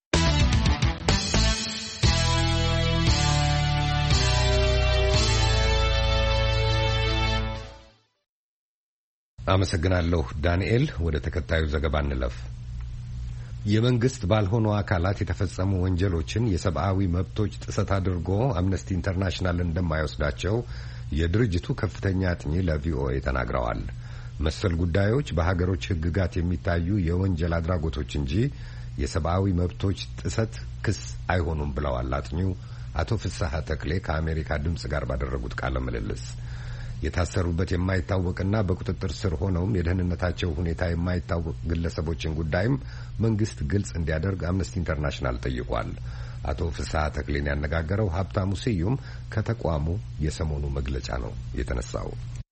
አመሰግናለሁ ዳንኤል። ወደ ተከታዩ ዘገባ እንለፍ። የመንግስት ባልሆኑ አካላት የተፈጸሙ ወንጀሎችን የሰብአዊ መብቶች ጥሰት አድርጎ አምነስቲ ኢንተርናሽናል እንደማይወስዳቸው የድርጅቱ ከፍተኛ አጥኚ ለቪኦኤ ተናግረዋል። መሰል ጉዳዮች በሀገሮች ሕግጋት የሚታዩ የወንጀል አድራጎቶች እንጂ የሰብአዊ መብቶች ጥሰት ክስ አይሆኑም ብለዋል አጥኚው አቶ ፍስሐ ተክሌ ከአሜሪካ ድምጽ ጋር ባደረጉት ቃለ ምልልስ። የታሰሩበት የማይታወቅና በቁጥጥር ስር ሆነውም የደህንነታቸው ሁኔታ የማይታወቅ ግለሰቦችን ጉዳይም መንግስት ግልጽ እንዲያደርግ አምነስቲ ኢንተርናሽናል ጠይቋል። አቶ ፍስሐ ተክሌን ያነጋገረው ሀብታሙ ስዩም ከተቋሙ የሰሞኑ መግለጫ ነው የተነሳው።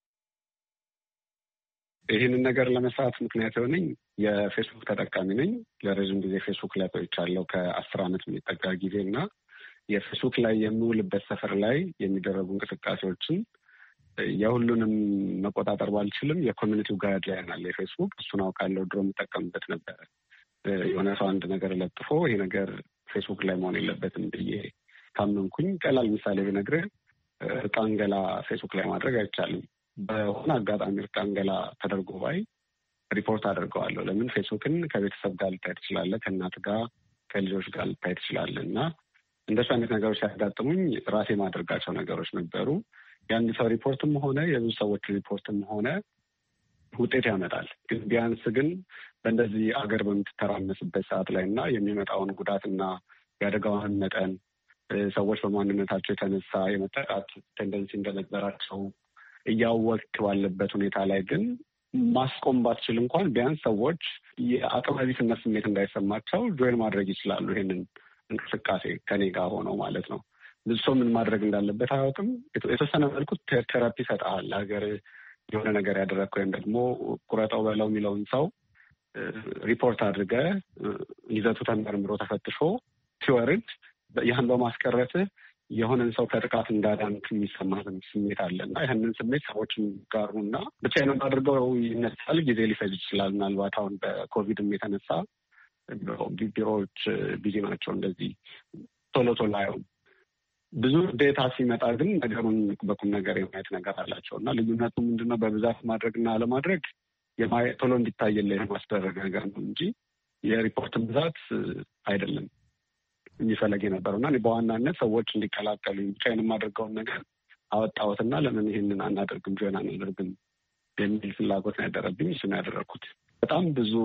ይህንን ነገር ለመስራት ምክንያት የሆነኝ የፌስቡክ ተጠቃሚ ነኝ። ለረዥም ጊዜ ፌስቡክ ላይ ቆይቻለሁ፣ ከ10 ዓመት የሚጠጋ ጊዜ እና የፌስቡክ ላይ የምውልበት ሰፈር ላይ የሚደረጉ እንቅስቃሴዎችን የሁሉንም መቆጣጠር ባልችልም የኮሚኒቲው ጋይድ ላይ አለ የፌስቡክ፣ እሱን አውቃለሁ። ድሮ የምጠቀምበት ነበረ። የሆነ ሰው አንድ ነገር ለጥፎ ይሄ ነገር ፌስቡክ ላይ መሆን የለበትም ብዬ ካመንኩኝ፣ ቀላል ምሳሌ ብነግርህ እርቃን ገላ ፌስቡክ ላይ ማድረግ አይቻልም። በሆነ አጋጣሚ እርቃን ገላ ተደርጎ ባይ ሪፖርት አደርገዋለሁ። ለምን ፌስቡክን ከቤተሰብ ጋር ልታይ ትችላለህ፣ ከእናት ጋር ከልጆች ጋር ልታይ ትችላለህ። እና እንደሱ አይነት ነገሮች ሲያጋጥሙኝ ራሴ ማድረጋቸው ነገሮች ነበሩ። የአንድ ሰው ሪፖርትም ሆነ የብዙ ሰዎች ሪፖርትም ሆነ ውጤት ያመጣል። ግን ቢያንስ ግን በእንደዚህ አገር በምትተራመስበት ሰዓት ላይ እና የሚመጣውን ጉዳትና የአደጋውን መጠን ሰዎች በማንነታቸው የተነሳ የመጠቃት ቴንደንሲ እንደነበራቸው እያወቅ ባለበት ሁኔታ ላይ ግን ማስቆም ባትችል እንኳን ቢያንስ ሰዎች የአቅመቢስነት ስሜት እንዳይሰማቸው ጆይን ማድረግ ይችላሉ። ይሄንን እንቅስቃሴ ከኔ ጋር ሆነው ማለት ነው። ብዙ ሰው ምን ማድረግ እንዳለበት አያውቅም። የተወሰነ መልኩ ቴራፒ ይሰጥሃል። ሀገር የሆነ ነገር ያደረግክ ወይም ደግሞ ቁረጠው በለው የሚለውን ሰው ሪፖርት አድርገህ ይዘቱ ተመርምሮ ተፈትሾ ሲወርድ ያህን በማስቀረትህ የሆነን ሰው ከጥቃት እንዳዳንክ የሚሰማ ስሜት አለ እና ይህንን ስሜት ሰዎችን ጋሩና ብቻዬን አድርገው ይነሳል። ጊዜ ሊፈጅ ይችላል። ምናልባት አሁን በኮቪድም የተነሳ ቢሮዎች ቢዚ ናቸው። እንደዚህ ቶሎ አይሆንም። ብዙ ዴታ ሲመጣ ግን ነገሩን በቁም ነገር የማየት ነገር አላቸው እና ልዩነቱ ምንድነው? በብዛት ማድረግና አለማድረግ ቶሎ እንዲታየልህ የማስደረግ ነገር ነው እንጂ የሪፖርትን ብዛት አይደለም የሚፈለግ የነበረው እና በዋናነት ሰዎች እንዲቀላቀሉ ብቻዬን የማደርገውን ነገር አወጣሁትና ለምን ይህንን አናደርግም ጆይን አናደርግም የሚል ፍላጎት ነው ያደረብኝ። እሱ ነው ያደረግኩት። በጣም ብዙ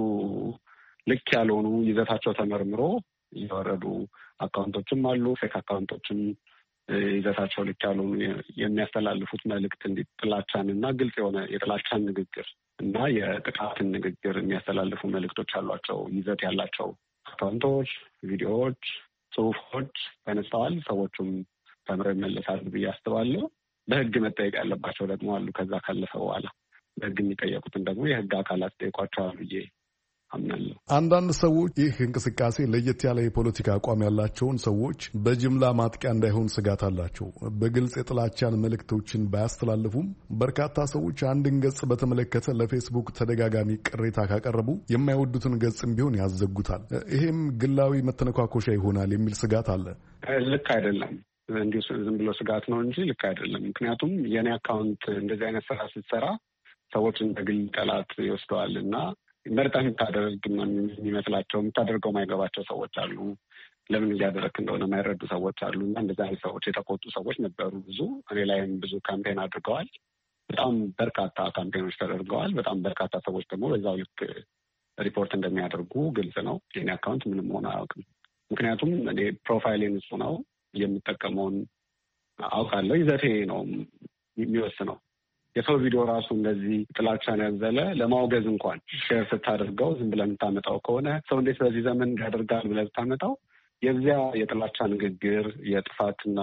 ልክ ያልሆኑ ይዘታቸው ተመርምሮ የወረዱ አካውንቶችም አሉ። ፌክ አካውንቶችም ይዘታቸው ልክ ያልሆኑ የሚያስተላልፉት መልእክት ጥላቻን እና ግልጽ የሆነ የጥላቻን ንግግር እና የጥቃትን ንግግር የሚያስተላልፉ መልእክቶች አሏቸው። ይዘት ያላቸው አካውንቶች፣ ቪዲዮዎች፣ ጽሁፎች ተነስተዋል። ሰዎቹም ተምረው ይመለሳሉ ብዬ አስባለሁ። በህግ መጠየቅ ያለባቸው ደግሞ አሉ። ከዛ ካለፈ በኋላ በህግ የሚጠየቁትን ደግሞ የህግ አካላት ጠይቋቸዋል ብዬ አምናለሁ። አንዳንድ ሰዎች ይህ እንቅስቃሴ ለየት ያለ የፖለቲካ አቋም ያላቸውን ሰዎች በጅምላ ማጥቂያ እንዳይሆን ስጋት አላቸው። በግልጽ የጥላቻን መልእክቶችን ባያስተላልፉም በርካታ ሰዎች አንድን ገጽ በተመለከተ ለፌስቡክ ተደጋጋሚ ቅሬታ ካቀረቡ የማይወዱትን ገጽም ቢሆን ያዘጉታል። ይሄም ግላዊ መተነኳኮሻ ይሆናል የሚል ስጋት አለ። ልክ አይደለም። እንዲሁ ዝም ብሎ ስጋት ነው እንጂ ልክ አይደለም። ምክንያቱም የኔ አካውንት እንደዚህ አይነት ስራ ስትሰራ ሰዎች እንደ ግል ጠላት ይወስደዋል እና መርጠህ የምታደርግ የሚመስላቸው የምታደርገው ማይገባቸው ሰዎች አሉ። ለምን እያደረግክ እንደሆነ የማይረዱ ሰዎች አሉ እና እንደዚህ አይነት ሰዎች የተቆጡ ሰዎች ነበሩ ብዙ። እኔ ላይም ብዙ ካምፔን አድርገዋል። በጣም በርካታ ካምፔኖች ተደርገዋል። በጣም በርካታ ሰዎች ደግሞ በዛው ልክ ሪፖርት እንደሚያደርጉ ግልጽ ነው። የኔ አካውንት ምንም ሆነ አያውቅም። ምክንያቱም እኔ ፕሮፋይሌን እሱ ነው የምጠቀመውን አውቃለሁ። ይዘቴ ነው የሚወስነው። የሰው ቪዲዮ ራሱ እንደዚህ ጥላቻን ያዘለ ለማውገዝ እንኳን ሼር ስታደርገው ዝም ብለህ የምታመጣው ከሆነ ሰው እንዴት በዚህ ዘመን ያደርጋል ብለህ ብታመጣው የዚያ የጥላቻ ንግግር፣ የጥፋትና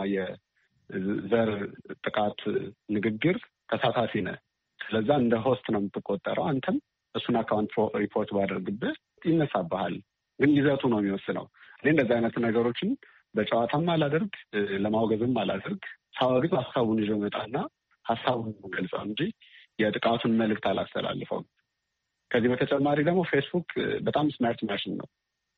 የዘር ጥቃት ንግግር ተሳታፊ ነህ። ስለዛ እንደ ሆስት ነው የምትቆጠረው። አንተም እሱን አካውንት ሪፖርት ባደርግብህ ይነሳብሃል። ግን ይዘቱ ነው የሚወስነው። እኔ እንደዚህ አይነት ነገሮችን በጨዋታም አላደርግ፣ ለማውገዝም አላደርግ። ሳወግዝ ሀሳቡን ይዞ መጣና ሀሳቡን ገልጸው እንጂ የጥቃቱን መልእክት አላስተላልፈውም። ከዚህ በተጨማሪ ደግሞ ፌስቡክ በጣም ስማርት ማሽን ነው።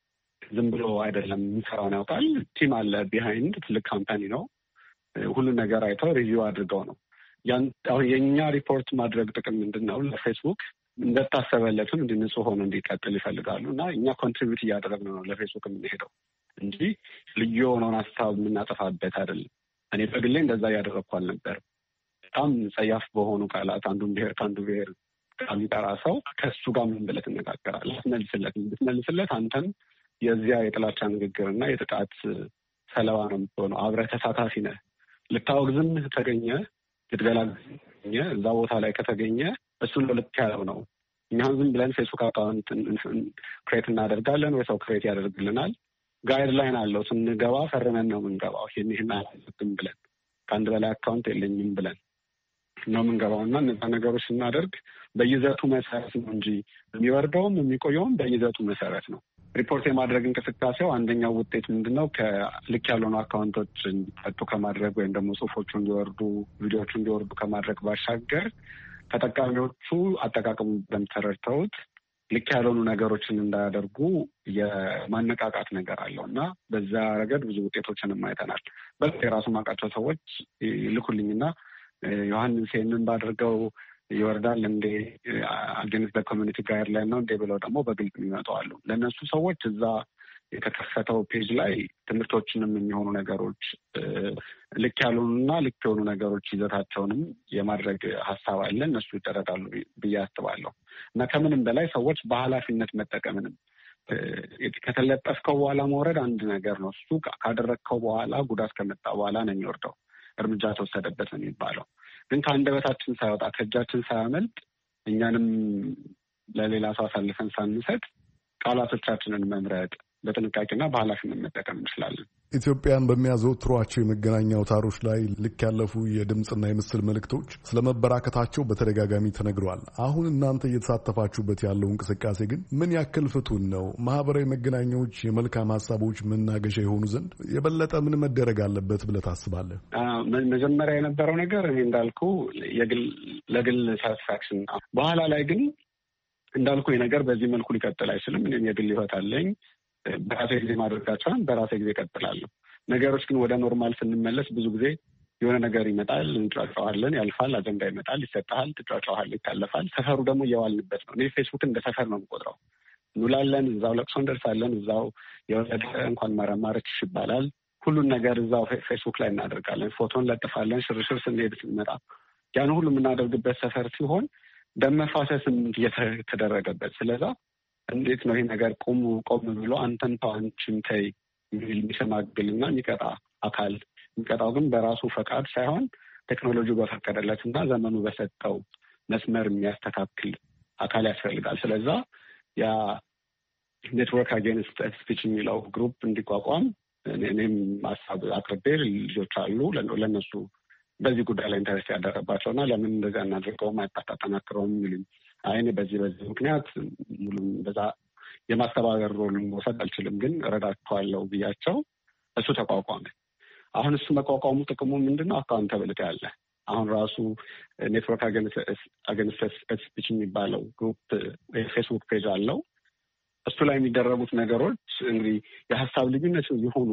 ዝም ብሎ አይደለም የሚሰራውን ያውቃል። ቲም አለ ቢሃይንድ፣ ትልቅ ካምፓኒ ነው። ሁሉን ነገር አይተው ሪቪው አድርገው ነው አሁን የእኛ ሪፖርት ማድረግ ጥቅም ምንድን ነው? ለፌስቡክ እንደታሰበለትም ንጹህ ሆኖ እንዲቀጥል ይፈልጋሉ እና እኛ ኮንትሪቢዩት እያደረግን ነው ለፌስቡክ የምንሄደው እንጂ ልዩ የሆነውን ሀሳብ የምናጠፋበት አይደለም። እኔ በግሌ እንደዛ እያደረግኩ አልነበርም። በጣም ጸያፍ በሆኑ ቃላት አንዱን ብሔር ከአንዱ ብሔር የሚጠራ ሰው ከሱ ጋር ምን ብለህ ትነጋገራለህ? ብትመልስለት አንተም የዚያ የጥላቻ ንግግርና የጥቃት ሰለባ ነው የምትሆነው። አብረህ ተሳታፊ ነህ። ልታወግዝም ተገኘ ልትገላግዝ ከተገኘ እዛ ቦታ ላይ ከተገኘ እሱ ነው ልክ ያለው ነው። እኛ ዝም ብለን ፌስቡክ አካውንት ክሬት እናደርጋለን ወይ ሰው ክሬት ያደርግልናል። ጋይድላይን አለው። ስንገባ ፈርመን ነው የምንገባው። ይህን አላደርግም ብለን ከአንድ በላይ አካውንት የለኝም ብለን ነው የምንገባው እና እነዛ ነገሮች ስናደርግ በይዘቱ መሰረት ነው እንጂ የሚወርደውም የሚቆየውም በይዘቱ መሰረት ነው። ሪፖርት የማድረግ እንቅስቃሴው አንደኛው ውጤት ምንድን ነው? ከልክ ያልሆኑ አካውንቶች እንዲጠጡ ከማድረግ ወይም ደግሞ ጽሁፎቹ እንዲወርዱ፣ ቪዲዮቹ እንዲወርዱ ከማድረግ ባሻገር ተጠቃሚዎቹ አጠቃቀሙ ተረድተውት ልክ ያልሆኑ ነገሮችን እንዳያደርጉ የማነቃቃት ነገር አለው እና በዛ ረገድ ብዙ ውጤቶችንም አይተናል። በዚህ የራሱ ማውቃቸው ሰዎች ይልኩልኝና ዮሐንስ ይህንን ባድርገው ይወርዳል እንዴ አገንስት በኮሚኒቲ ጋይድላይን ነው እንዴ ብለው ደግሞ በግልጽ የሚመጡ አሉ። ለእነሱ ሰዎች እዛ የተከፈተው ፔጅ ላይ ትምህርቶችንም የሚሆኑ ነገሮች ልክ ያልሆኑና ልክ የሆኑ ነገሮች ይዘታቸውንም የማድረግ ሀሳብ አለ። እነሱ ይደረጋሉ ብዬ አስባለሁ እና ከምንም በላይ ሰዎች በኃላፊነት መጠቀምንም ከተለጠፍከው በኋላ መውረድ አንድ ነገር ነው። እሱ ካደረግከው በኋላ ጉዳት ከመጣ በኋላ ነው የሚወርደው፣ እርምጃ ተወሰደበት ነው የሚባለው። ግን ከአንደበታችን ሳይወጣ ከእጃችን ሳያመልጥ እኛንም ለሌላ ሰው አሳልፈን ሳንሰጥ ቃላቶቻችንን መምረጥ በጥንቃቄና በኃላፊነት መጠቀም እንችላለን። ኢትዮጵያን በሚያዘወትሯቸው የመገናኛ አውታሮች ላይ ልክ ያለፉ የድምፅና የምስል መልእክቶች ስለመበራከታቸው በተደጋጋሚ ተነግሯል። አሁን እናንተ እየተሳተፋችሁበት ያለው እንቅስቃሴ ግን ምን ያክል ፍቱን ነው? ማህበራዊ መገናኛዎች የመልካም ሀሳቦች መናገሻ የሆኑ ዘንድ የበለጠ ምን መደረግ አለበት ብለህ ታስባለህ? መጀመሪያ የነበረው ነገር እኔ እንዳልኩ ለግል ሳቲስፋክሽን፣ በኋላ ላይ ግን እንዳልኩ ነገር በዚህ መልኩ ሊቀጥል አይችልም። እኔም የግል ህይወት አለኝ። በራሴ ጊዜ ማድረጋቸውን በራሴ ጊዜ ቀጥላለሁ። ነገሮች ግን ወደ ኖርማል ስንመለስ ብዙ ጊዜ የሆነ ነገር ይመጣል፣ እንጫጫዋለን፣ ያልፋል። አጀንዳ ይመጣል፣ ይሰጥሃል፣ ትጫጫዋል፣ ይታለፋል። ሰፈሩ ደግሞ እየዋልንበት ነው። እኔ ፌስቡክ እንደ ሰፈር ነው የምቆጥረው። እንውላለን፣ እዛው ለቅሶ እንደርሳለን፣ እዛው የወለደ እንኳን መረማረች ይባላል። ሁሉን ነገር እዛው ፌስቡክ ላይ እናደርጋለን። ፎቶን ለጥፋለን። ሽርሽር ስንሄድ ስንመጣ ያን ሁሉ የምናደርግበት ሰፈር ሲሆን ደም መፋሰስም እየተደረገበት ስለዛ እንዴት ነው ይሄ ነገር ቆም ብሎ አንተን ተው አንቺን ተይ የሚሸማግልና የሚቀጣ አካል የሚቀጣው ግን በራሱ ፈቃድ ሳይሆን ቴክኖሎጂ በፈቀደለትና ዘመኑ በሰጠው መስመር የሚያስተካክል አካል ያስፈልጋል። ስለዛ ያ ኔትወርክ አጌንስት ሄት ስፒች የሚለው ግሩፕ እንዲቋቋም እኔም ሀሳብ አቅርቤ ልጆች አሉ ለእነሱ በዚህ ጉዳይ ላይ ኢንተረስት ያደረባቸውና ለምን እንደዚያ እናድርገው አጠናክረውም የሚሉኝ አይኔ በዚህ ምክንያት ሙሉም በዛ የማስተባበር ሮሉን መውሰድ አልችልም፣ ግን እረዳቸዋለሁ ብያቸው እሱ ተቋቋመ። አሁን እሱ መቋቋሙ ጥቅሙ ምንድን ነው? አካውንታብሊቲ አለ። አሁን ራሱ ኔትወርክ አገንስት ሄት ስፒች የሚባለው ግሩፕ የፌስቡክ ፔጅ አለው። እሱ ላይ የሚደረጉት ነገሮች እንግዲህ የሀሳብ ልዩነት ይሁኑ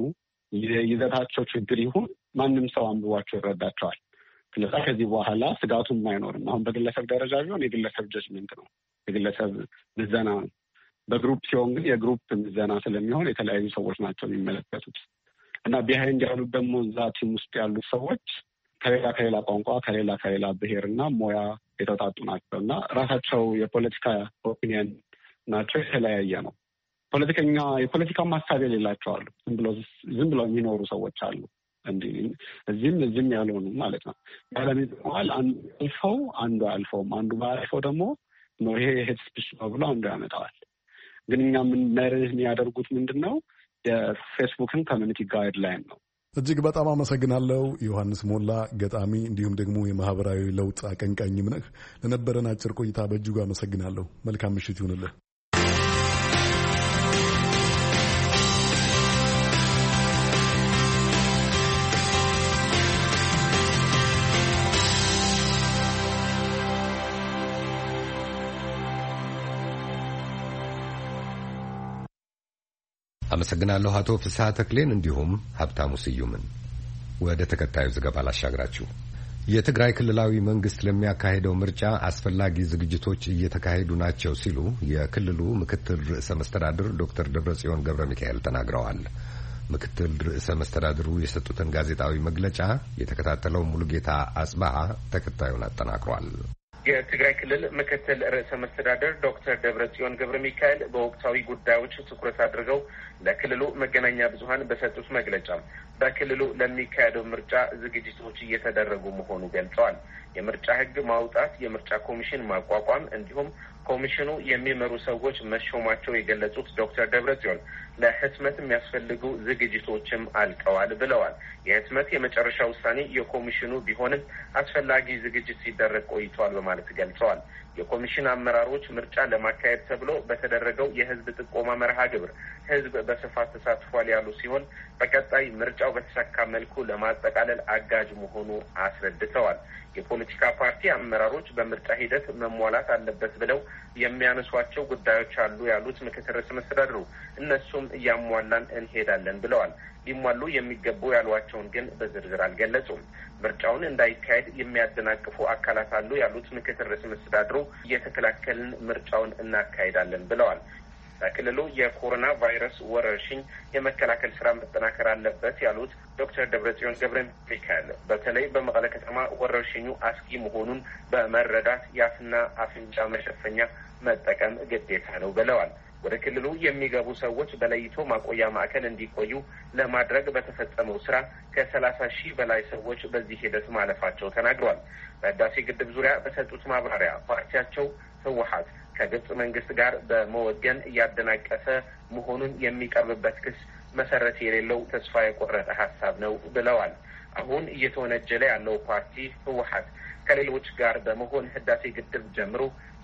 ይዘታቸው ችግር ይሁን ማንም ሰው አንብቧቸው ይረዳቸዋል። ስለዛ ከዚህ በኋላ ስጋቱም አይኖርም። አሁን በግለሰብ ደረጃ ቢሆን የግለሰብ ጀጅመንት ነው፣ የግለሰብ ምዘና ነው። በግሩፕ ሲሆን ግን የግሩፕ ምዘና ስለሚሆን የተለያዩ ሰዎች ናቸው የሚመለከቱት እና ቢሃይንድ ያሉት ደግሞ እዛ ቲም ውስጥ ያሉት ሰዎች ከሌላ ቋንቋ ከሌላ ብሔር እና ሙያ የተውጣጡ ናቸው እና ራሳቸው የፖለቲካ ኦፒኒየን ናቸው የተለያየ ነው። የፖለቲካ ማሳብ የሌላቸው አሉ። ዝም ብለው የሚኖሩ ሰዎች አሉ። እንዲህ እዚህም ያልሆኑ ማለት ነው። ያለሚባል አንዱ አልፈውም አንዱ ባልፈው ደግሞ ነው ይሄ ሄት ስፒች ነው ብሎ አንዱ ያመጣዋል። ግን እኛ መርህ የሚያደርጉት ምንድን ነው? የፌስቡክን ኮሚኒቲ ጋይድላይን ነው። እጅግ በጣም አመሰግናለሁ። ዮሐንስ ሞላ ገጣሚ፣ እንዲሁም ደግሞ የማህበራዊ ለውጥ አቀንቃኝም ነህ። ለነበረን አጭር ቆይታ በእጅጉ አመሰግናለሁ። መልካም ምሽት ይሁንልህ። አመሰግናለሁ አቶ ፍስሐ ተክሌን እንዲሁም ሀብታሙ ስዩምን። ወደ ተከታዩ ዘገባ ላሻግራችሁ። የትግራይ ክልላዊ መንግስት ለሚያካሄደው ምርጫ አስፈላጊ ዝግጅቶች እየተካሄዱ ናቸው ሲሉ የክልሉ ምክትል ርዕሰ መስተዳድር ዶክተር ደብረጽዮን ገብረ ሚካኤል ተናግረዋል። ምክትል ርዕሰ መስተዳድሩ የሰጡትን ጋዜጣዊ መግለጫ የተከታተለው ሙሉጌታ አጽባሃ ተከታዩን አጠናክሯል። የትግራይ ክልል ምክትል ርዕሰ መስተዳደር ዶክተር ደብረጽዮን ገብረ ሚካኤል በወቅታዊ ጉዳዮች ትኩረት አድርገው ለክልሉ መገናኛ ብዙኃን በሰጡት መግለጫ በክልሉ ለሚካሄደው ምርጫ ዝግጅቶች እየተደረጉ መሆኑ ገልጸዋል። የምርጫ ሕግ ማውጣት፣ የምርጫ ኮሚሽን ማቋቋም እንዲሁም ኮሚሽኑ የሚመሩ ሰዎች መሾማቸው የገለጹት ዶክተር ደብረጽዮን ለህትመት የሚያስፈልጉ ዝግጅቶችም አልቀዋል ብለዋል። የህትመት የመጨረሻ ውሳኔ የኮሚሽኑ ቢሆንም አስፈላጊ ዝግጅት ሲደረግ ቆይቷል በማለት ገልጸዋል። የኮሚሽን አመራሮች ምርጫ ለማካሄድ ተብሎ በተደረገው የህዝብ ጥቆማ መርሃ ግብር ህዝብ በስፋት ተሳትፏል ያሉ ሲሆን በቀጣይ ምርጫው በተሳካ መልኩ ለማጠቃለል አጋዥ መሆኑ አስረድተዋል። የፖለቲካ ፓርቲ አመራሮች በምርጫ ሂደት መሟላት አለበት ብለው የሚያነሷቸው ጉዳዮች አሉ ያሉት ምክትል ርዕሰ መስተዳድሩ እነሱም እያሟላን እንሄዳለን ብለዋል። ሊሟሉ የሚገቡ ያሏቸውን ግን በዝርዝር አልገለጹም። ምርጫውን እንዳይካሄድ የሚያደናቅፉ አካላት አሉ ያሉት ምክትል ርዕሰ መስተዳድሩ እየተከላከልን ምርጫውን እናካሄዳለን ብለዋል። በክልሉ የኮሮና ቫይረስ ወረርሽኝ የመከላከል ስራ መጠናከር አለበት ያሉት ዶክተር ደብረጽዮን ገብረ ሚካኤል በተለይ በመቀለ ከተማ ወረርሽኙ አስጊ መሆኑን በመረዳት የአፍና አፍንጫ መሸፈኛ መጠቀም ግዴታ ነው ብለዋል። ወደ ክልሉ የሚገቡ ሰዎች በለይቶ ማቆያ ማዕከል እንዲቆዩ ለማድረግ በተፈጸመው ስራ ከ30,000 በላይ ሰዎች በዚህ ሂደት ማለፋቸው ተናግረዋል። በህዳሴ ግድብ ዙሪያ በሰጡት ማብራሪያ ፓርቲያቸው ህወሓት ከግብጽ መንግስት ጋር በመወገን እያደናቀፈ መሆኑን የሚቀርብበት ክስ መሰረት የሌለው ተስፋ የቆረጠ ሀሳብ ነው ብለዋል። አሁን እየተወነጀለ ያለው ፓርቲ ህወሓት ከሌሎች ጋር በመሆን ህዳሴ ግድብ ጀምሮ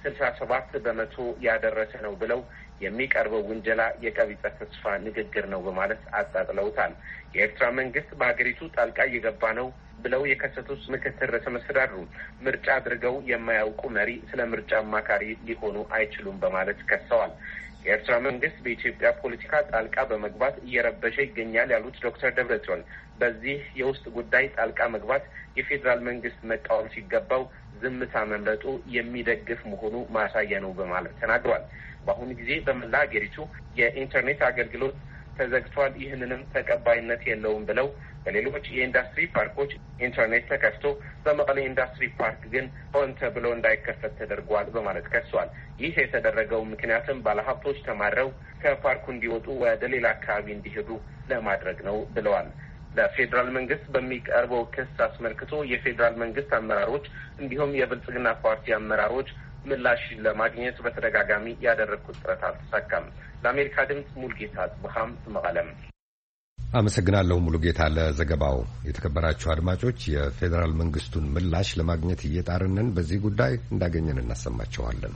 67 በመቶ ያደረሰ ነው ብለው የሚቀርበው ውንጀላ የቀቢጸ ተስፋ ንግግር ነው በማለት አጣጥለውታል። የኤርትራ መንግስት በሀገሪቱ ጣልቃ እየገባ ነው ብለው የከሰቱት ምክትል ርዕሰ መስተዳድሩ ምርጫ አድርገው የማያውቁ መሪ ስለ ምርጫ አማካሪ ሊሆኑ አይችሉም በማለት ከሰዋል። የኤርትራ መንግስት በኢትዮጵያ ፖለቲካ ጣልቃ በመግባት እየረበሸ ይገኛል ያሉት ዶክተር ደብረጽዮን በዚህ የውስጥ ጉዳይ ጣልቃ መግባት የፌዴራል መንግስት መቃወም ሲገባው ዝምታ መምረጡ የሚደግፍ መሆኑ ማሳያ ነው በማለት ተናግሯል። በአሁኑ ጊዜ በመላ ሀገሪቱ የኢንተርኔት አገልግሎት ተዘግቷል፣ ይህንንም ተቀባይነት የለውም ብለው በሌሎች የኢንዱስትሪ ፓርኮች ኢንተርኔት ተከፍቶ በመቀሌ ኢንዱስትሪ ፓርክ ግን ሆን ተብሎ እንዳይከፈት ተደርጓል በማለት ከሷል። ይህ የተደረገው ምክንያትም ባለሀብቶች ተማረው ከፓርኩ እንዲወጡ ወደ ሌላ አካባቢ እንዲሄዱ ለማድረግ ነው ብለዋል። ለፌዴራል መንግስት በሚቀርበው ክስ አስመልክቶ የፌዴራል መንግስት አመራሮች እንዲሁም የብልጽግና ፓርቲ አመራሮች ምላሽ ለማግኘት በተደጋጋሚ ያደረግኩት ጥረት አልተሳካም። ለአሜሪካ ድምፅ ሙሉጌታ ጽብሃም መቀለም። አመሰግናለሁ ሙሉጌታ ለዘገባው። የተከበራችሁ አድማጮች የፌዴራል መንግስቱን ምላሽ ለማግኘት እየጣርንን በዚህ ጉዳይ እንዳገኘን እናሰማቸዋለን።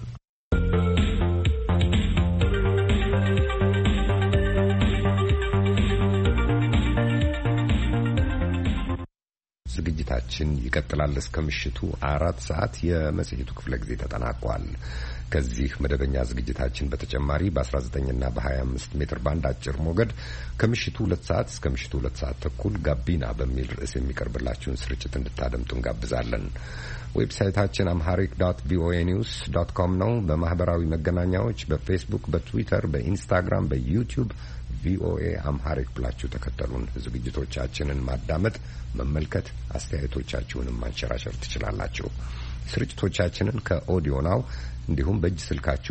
ዝግጅታችን ይቀጥላል እስከ ምሽቱ 4 ሰዓት። የመጽሔቱ ክፍለ ጊዜ ተጠናቋል። ከዚህ መደበኛ ዝግጅታችን በተጨማሪ በ19 እና በ25 ሜትር ባንድ አጭር ሞገድ ከምሽቱ 2 ሰዓት እስከ ምሽቱ 2 ሰዓት ተኩል ጋቢና በሚል ርዕስ የሚቀርብላችሁን ስርጭት እንድታደምጡ እንጋብዛለን። ዌብሳይታችን amharic.voanews.com ነው። በማህበራዊ መገናኛዎች በፌስቡክ፣ በትዊተር፣ በኢንስታግራም፣ በዩቲዩብ ቪኦኤ አምሃሪክ ብላችሁ ተከተሉን። ዝግጅቶቻችንን ማዳመጥ፣ መመልከት፣ አስተያየቶቻችሁንም ማንሸራሸር ትችላላችሁ። ስርጭቶቻችንን ከኦዲዮ ናው እንዲሁም በእጅ ስልካችሁ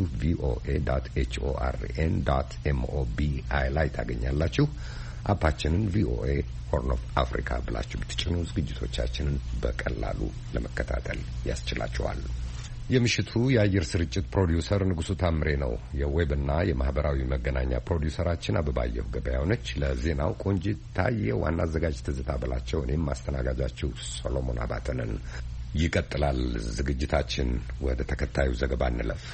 voa.horn.mobi ላይ ታገኛላችሁ። አፓችንን ቪኦኤ ሆርን ኦፍ አፍሪካ ብላችሁ ብትጭኑ ዝግጅቶቻችንን በቀላሉ ለመከታተል ያስችላችኋል። የምሽቱ የአየር ስርጭት ፕሮዲውሰር ንጉሱ ታምሬ ነው። የዌብና የማህበራዊ መገናኛ ፕሮዲውሰራችን አበባየሁ ገበያው ነች። ለዜናው ቆንጂት ታዬ፣ ዋና አዘጋጅ ትዝታ በላቸው፣ እኔም ማስተናጋጃችሁ ሶሎሞን አባተ ነን። ይቀጥላል ዝግጅታችን። ወደ ተከታዩ ዘገባ እንለፍ።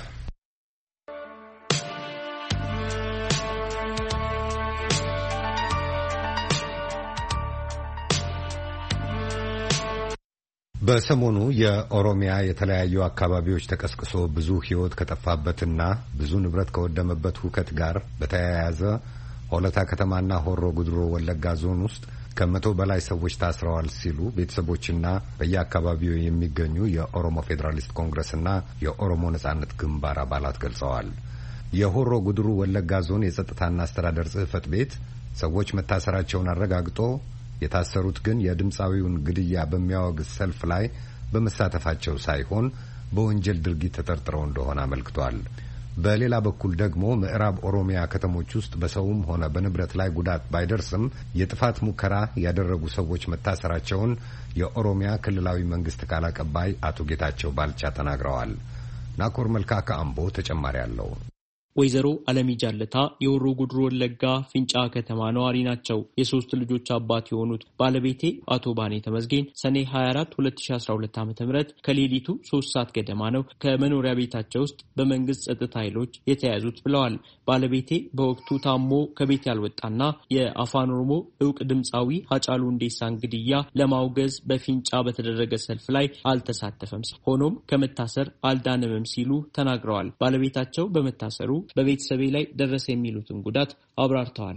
በሰሞኑ የኦሮሚያ የተለያዩ አካባቢዎች ተቀስቅሶ ብዙ ሕይወት ከጠፋበትና ብዙ ንብረት ከወደመበት ሁከት ጋር በተያያዘ ሆለታ ከተማና ሆሮ ጉድሮ ወለጋ ዞን ውስጥ ከ100 በላይ ሰዎች ታስረዋል ሲሉ ቤተሰቦችና በየአካባቢው የሚገኙ የኦሮሞ ፌዴራሊስት ኮንግረስና የኦሮሞ ነጻነት ግንባር አባላት ገልጸዋል። የሆሮ ጉድሩ ወለጋ ዞን የጸጥታና አስተዳደር ጽሕፈት ቤት ሰዎች መታሰራቸውን አረጋግጦ የታሰሩት ግን የድምፃዊውን ግድያ በሚያወግዝ ሰልፍ ላይ በመሳተፋቸው ሳይሆን በወንጀል ድርጊት ተጠርጥረው እንደሆነ አመልክቷል። በሌላ በኩል ደግሞ ምዕራብ ኦሮሚያ ከተሞች ውስጥ በሰውም ሆነ በንብረት ላይ ጉዳት ባይደርስም የጥፋት ሙከራ ያደረጉ ሰዎች መታሰራቸውን የኦሮሚያ ክልላዊ መንግስት ቃል አቀባይ አቶ ጌታቸው ባልቻ ተናግረዋል። ናኮር መልካ ከአምቦ ተጨማሪ አለው። ወይዘሮ አለሚ ጃለታ የወሮ ጉድሩ ወለጋ ፊንጫ ከተማ ነዋሪ ናቸው። የሶስት ልጆች አባት የሆኑት ባለቤቴ አቶ ባኔ ተመዝገን ሰኔ 24 2012 ዓ.ም ከሌሊቱ 3 ሰዓት ገደማ ነው ከመኖሪያ ቤታቸው ውስጥ በመንግስት ጸጥታ ኃይሎች የተያዙት ብለዋል። ባለቤቴ በወቅቱ ታሞ ከቤት ያልወጣና የአፋን ኦሮሞ ዕውቅ ድምጻዊ ሃጫሉ ሁንዴሳን ግድያ ለማውገዝ በፊንጫ በተደረገ ሰልፍ ላይ አልተሳተፈም። ሆኖም ከመታሰር አልዳነም ሲሉ ተናግረዋል። ባለቤታቸው በመታሰሩ በቤተሰቤ ላይ ደረሰ የሚሉትን ጉዳት አብራርተዋል።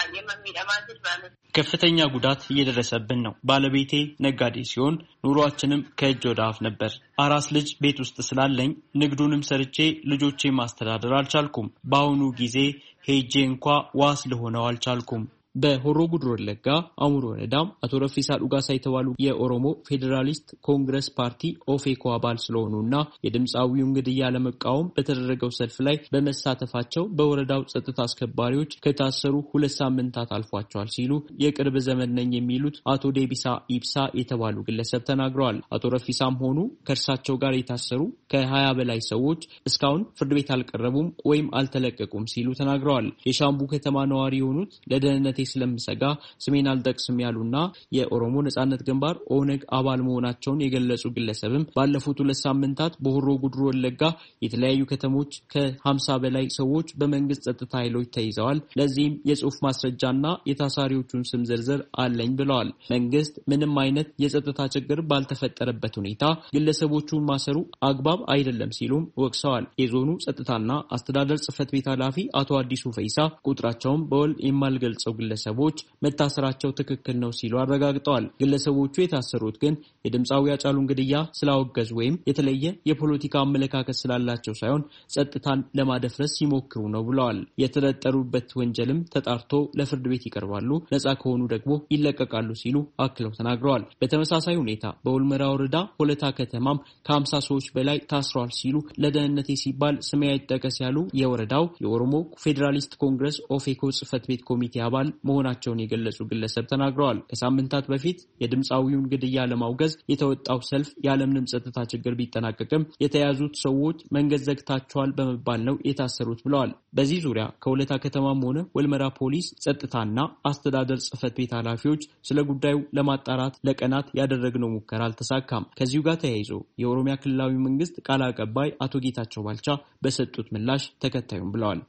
ከፍተኛ ጉዳት እየደረሰብን ነው። ባለቤቴ ነጋዴ ሲሆን ኑሯችንም ከእጅ ወደ አፍ ነበር። አራስ ልጅ ቤት ውስጥ ስላለኝ ንግዱንም ሰርቼ ልጆቼን ማስተዳደር አልቻልኩም። በአሁኑ ጊዜ ሄጄ እንኳ ዋስ ለሆነው አልቻልኩም። በሆሮ ጉድሩ ወለጋ አሙሮ ወረዳም አቶ ረፊሳ ዱጋሳ የተባሉ የኦሮሞ ፌዴራሊስት ኮንግረስ ፓርቲ ኦፌኮ አባል ስለሆኑና የድምጻዊውን ግድያ ለመቃወም በተደረገው ሰልፍ ላይ በመሳተፋቸው በወረዳው ጸጥታ አስከባሪዎች ከታሰሩ 2 ሳምንታት አልፏቸዋል ሲሉ የቅርብ ዘመን ነኝ የሚሉት አቶ ዴቢሳ ኢብሳ የተባሉ ግለሰብ ተናግረዋል። አቶ ረፊሳም ሆኑ ከእርሳቸው ጋር የታሰሩ ከ20 በላይ ሰዎች እስካሁን ፍርድ ቤት አልቀረቡም ወይም አልተለቀቁም ሲሉ ተናግረዋል። የሻምቡ ከተማ ነዋሪ የሆኑት ለደህንነት ስለምሰጋ ስሜን አልጠቅስም ያሉና የኦሮሞ ነጻነት ግንባር ኦነግ አባል መሆናቸውን የገለጹ ግለሰብም ባለፉት 2 ሳምንታት በሆሮ ጉድሩ ወለጋ የተለያዩ ከተሞች ከ50 በላይ ሰዎች በመንግስት ጸጥታ ኃይሎች ተይዘዋል። ለዚህም የጽሁፍ ማስረጃና የታሳሪዎቹን ስም ዝርዝር አለኝ ብለዋል። መንግስት ምንም አይነት የጸጥታ ችግር ባልተፈጠረበት ሁኔታ ግለሰቦቹን ማሰሩ አግባብ አይደለም ሲሉም ወቅሰዋል። የዞኑ ጸጥታና አስተዳደር ጽህፈት ቤት ኃላፊ አቶ አዲሱ ፈይሳ ቁጥራቸውን በውል የማልገልጸው ግለሰቦች መታሰራቸው ትክክል ነው ሲሉ አረጋግጠዋል። ግለሰቦቹ የታሰሩት ግን የድምጻዊ ሃጫሉን ግድያ ስላወገዙ ወይም የተለየ የፖለቲካ አመለካከት ስላላቸው ሳይሆን ጸጥታን ለማደፍረስ ሲሞክሩ ነው ብለዋል። የተጠረጠሩበት ወንጀልም ተጣርቶ ለፍርድ ቤት ይቀርባሉ፣ ነጻ ከሆኑ ደግሞ ይለቀቃሉ ሲሉ አክለው ተናግረዋል። በተመሳሳይ ሁኔታ በኦልመራ ወረዳ ሆለታ ከተማም ከ50 ሰዎች በላይ ታስረዋል ሲሉ ለደህንነቴ ሲባል ስሜ አይጠቀስ ያሉ የወረዳው የኦሮሞ ፌዴራሊስት ኮንግረስ ኦፌኮ ጽህፈት ቤት ኮሚቴ አባል መሆናቸውን የገለጹ ግለሰብ ተናግረዋል። ከሳምንታት በፊት የድምጻዊውን ግድያ ለማውገዝ የተወጣው ሰልፍ ያለምንም ጸጥታ ችግር ቢጠናቀቅም የተያዙት ሰዎች መንገድ ዘግታቸዋል በመባል ነው የታሰሩት ብለዋል። በዚህ ዙሪያ ከወለታ ከተማም ሆነ ወልመራ ፖሊስ ጸጥታና አስተዳደር ጽህፈት ቤት ኃላፊዎች ስለ ጉዳዩ ለማጣራት ለቀናት ያደረግነው ሙከራ አልተሳካም። ከዚሁ ጋር ተያይዞ የኦሮሚያ ክልላዊ መንግስት ቃል አቀባይ አቶ ጌታቸው ባልቻ በሰጡት ምላሽ ተከታዩም ብለዋል።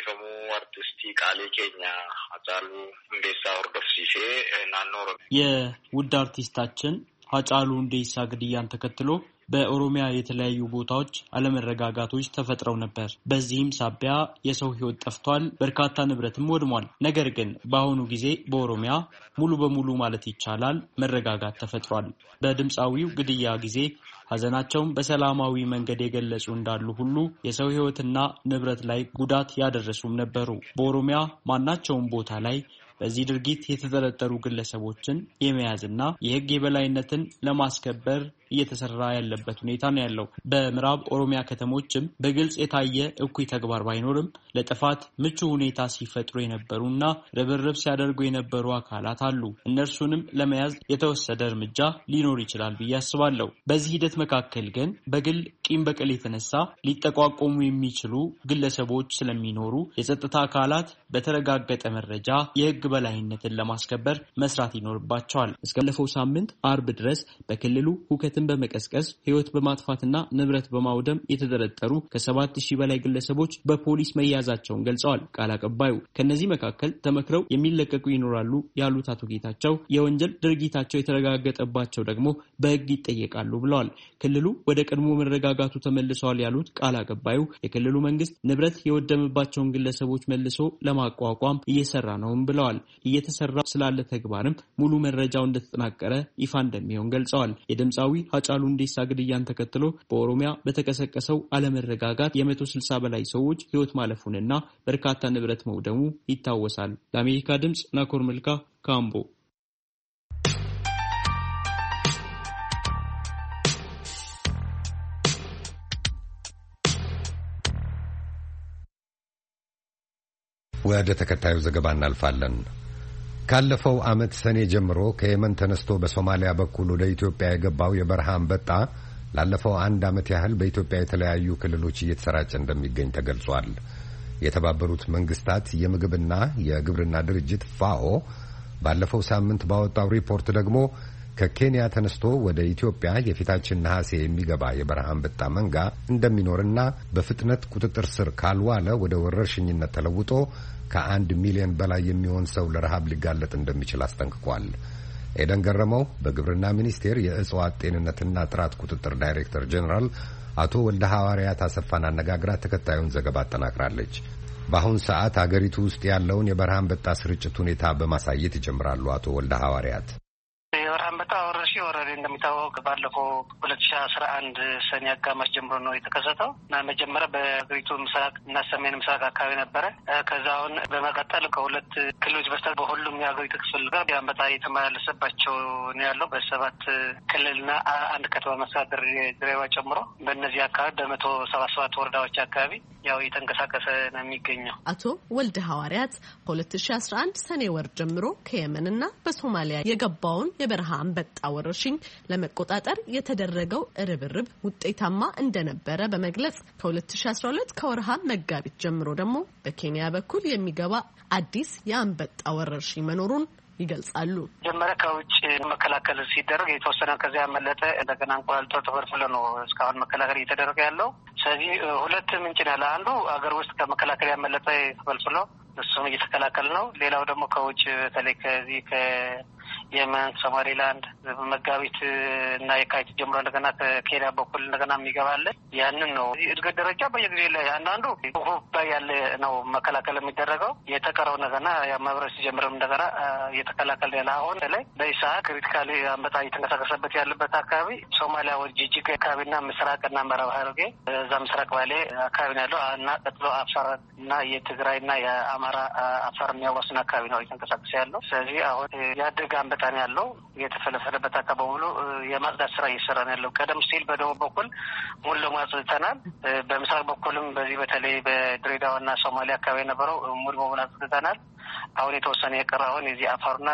የውድ አርቲስታችን ሃጫሉ ሁንዴሳ ግድያን ተከትሎ በኦሮሚያ የተለያዩ ቦታዎች አለመረጋጋቶች ተፈጥረው ነበር። በዚህም ሳቢያ የሰው ህይወት ጠፍቷል፣ በርካታ ንብረትም ወድሟል። ነገር ግን በአሁኑ ጊዜ በኦሮሚያ ሙሉ በሙሉ ማለት ይቻላል መረጋጋት ተፈጥሯል። በድምጻዊው ግድያ ጊዜ ሀዘናቸውን በሰላማዊ መንገድ የገለጹ እንዳሉ ሁሉ የሰው ህይወትና ንብረት ላይ ጉዳት ያደረሱም ነበሩ። በኦሮሚያ ማናቸውም ቦታ ላይ በዚህ ድርጊት የተጠረጠሩ ግለሰቦችን የመያዝና የህግ የበላይነትን ለማስከበር እየተሰራ ያለበት ሁኔታ ነው ያለው። በምዕራብ ኦሮሚያ ከተሞችም በግልጽ የታየ እኩይ ተግባር ባይኖርም ለጥፋት ምቹ ሁኔታ ሲፈጥሩ የነበሩና ርብርብ ሲያደርጉ የነበሩ አካላት አሉ። እነርሱንም ለመያዝ የተወሰደ እርምጃ ሊኖር ይችላል ብዬ አስባለሁ። በዚህ ሂደት መካከል ግን በግል ቂም በቀል የተነሳ ሊጠቋቆሙ የሚችሉ ግለሰቦች ስለሚኖሩ የጸጥታ አካላት በተረጋገጠ መረጃ የህግ በላይነትን ለማስከበር መስራት ይኖርባቸዋል። እስካለፈው ሳምንት አርብ ድረስ በክልሉ ሁከትን በመቀስቀስ ህይወት በማጥፋትና ንብረት በማውደም የተጠረጠሩ ከ7000 በላይ ግለሰቦች በፖሊስ መያዛቸውን ገልጸዋል ቃል አቀባዩ። ከነዚህ መካከል ተመክረው የሚለቀቁ ይኖራሉ ያሉት አቶ ጌታቸው የወንጀል ድርጊታቸው የተረጋገጠባቸው ደግሞ በህግ ይጠየቃሉ ብለዋል። ክልሉ ወደ ቀድሞ መረጋጋቱ ተመልሰዋል ያሉት ቃል አቀባዩ የክልሉ መንግስት ንብረት የወደመባቸውን ግለሰቦች መልሶ ለማቋቋም እየሰራ ነውም ብለዋል። እየተሰራ ስላለ ተግባርም ሙሉ መረጃው እንደተጠናቀረ ይፋ እንደሚሆን ገልጸዋል። የድምጻዊ ሃጫሉ ሁንዴሳ ግድያን ተከትሎ በኦሮሚያ በተቀሰቀሰው አለመረጋጋት የ160 በላይ ሰዎች ህይወት ማለፉንና በርካታ ንብረት መውደሙ ይታወሳል። ለአሜሪካ ድምጽ ናኮር መልካ ካምቦ። ወደ ተከታዩ ዘገባ እናልፋለን። ካለፈው ዓመት ሰኔ ጀምሮ ከየመን ተነስቶ በሶማሊያ በኩል ወደ ኢትዮጵያ የገባው የበረሃ አንበጣ ላለፈው 1 ዓመት ያህል በኢትዮጵያ የተለያዩ ክልሎች እየተሰራጨ እንደሚገኝ ተገልጿል። የተባበሩት መንግስታት የምግብና የግብርና ድርጅት ፋኦ ባለፈው ሳምንት ባወጣው ሪፖርት ደግሞ ከኬንያ ተነስቶ ወደ ኢትዮጵያ የፊታችን ነሐሴ የሚገባ የበረሃ አንበጣ መንጋ እንደሚኖርና በፍጥነት ቁጥጥር ስር ካልዋለ ወደ ወረርሽኝነት ተለውጦ ከ1 ሚሊዮን በላይ የሚሆን ሰው ለረሃብ ሊጋለጥ እንደሚችል አስጠንቅቋል። ኤደን ገረመው በግብርና ሚኒስቴር የእጽዋት ጤንነትና ጥራት ቁጥጥር ዳይሬክተር ጀነራል አቶ ወልደ ሐዋርያት አሰፋን አነጋግራ ተከታዩን ዘገባ አጠናቅራለች። በአሁን ሰዓት አገሪቱ ውስጥ ያለውን የበረሃ አንበጣ ስርጭት ሁኔታ በማሳየት ይጀምራሉ አቶ ወልደ ሐዋርያት። የበረሃ አንበጣ ወረርሽኝ ወረዴ እንደሚታወቅ ባለፈው 2011 ሰኔ አጋማሽ ጀምሮ ነው የተከሰተው እና መጀመሪያ በአገሪቱ ምስራቅ እና ሰሜን ምስራቅ አካባቢ ነበረ። ከዛ አሁን በመቀጠል ከሁለት ክልሎች በስተቀር በሁሉም የአገሪቱ ክፍል ጋር የአንበጣ የተመላለሰባቸው ነው ያለው። በ7 ክልልና 1 ከተማ መስተዳድር ድሬዳዋ ጨምሮ በእነዚህ አካባቢ በ177 ወረዳዎች አካባቢ ያው የተንቀሳቀሰ ነው የሚገኘው። አቶ ወልደ ሐዋርያት ከ2011 ሰኔ ወር ጀምሮ ከየመንና በሶማሊያ የገባውን የበረሃ አንበጣ ወረርሽኝ ለመቆጣጠር የተደረገው ርብርብ ውጤታማ እንደነበረ በመግለጽ ከ2012 ከወርሃ መጋቢት ጀምሮ ደግሞ በኬንያ በኩል የሚገባ አዲስ የአንበጣ ወረርሽኝ መኖሩን ይገልጻሉ። መጀመሪያ ከውጭ መከላከል ሲደረግ የተወሰነ ከዚያ ያመለጠ እንደገና እንቁላልቶ ተፈልፍሎ ነው እስካሁን መከላከል እየተደረገ ያለው። ስለዚህ 2 ምንጭ ነው። አንዱ አገር ውስጥ ከመከላከል ያመለጠ ተፈልፍሎ እሱን እየተከላከል ነው። ሌላው ደግሞ ከውጭ በተለይ ከዚህ የመን፣ ሶማሌላንድ መጋቢት እና የካቲት ጀምሮ እንደገና ከኬንያ በኩል እንደገና የሚገባለ ያንን ነው። እድገት ደረጃ በየጊዜው ላይ አንዳንዱ ያለ ነው መከላከል የሚደረገው። የተቀረው እንደገና መብረር ሲጀምርም እንደገና እየተከላከል ያለ። አሁን ላይ በኢሳት ክሪቲካሊ አንበጣ እየተንቀሳቀሰበት ያለበት አካባቢ ሶማሊያ ወደ ጅጅጋ አካባቢና ምስራቅና ምዕራብ ሐረርጌ እዛ ምስራቅ ባሌ አካባቢ ነው ያለው እና ቀጥሎ አፋር እና የትግራይና የአማራ አፋር የሚያዋስን አካባቢ ነው እየተንቀሳቀሰ ያለው። ስለዚህ አሁን ያደገ አንበጣ ነው ያለው። የተፈለፈለበት አካባቢ ሙሉ የማጽዳት ስራ እየሰራ ነው ያለው። ቀደም ሲል በደቡብ በኩል ሙሉ ለሙሉ አጽድተናል። በምስራቅ በኩልም በዚህ በተለይ በድሬዳዋና ሶማሊያ አካባቢ የነበረው ሙሉ በሙሉ አጽድተናል። አሁን የተወሰነ የቀረ አሁን የዚህ አፋርና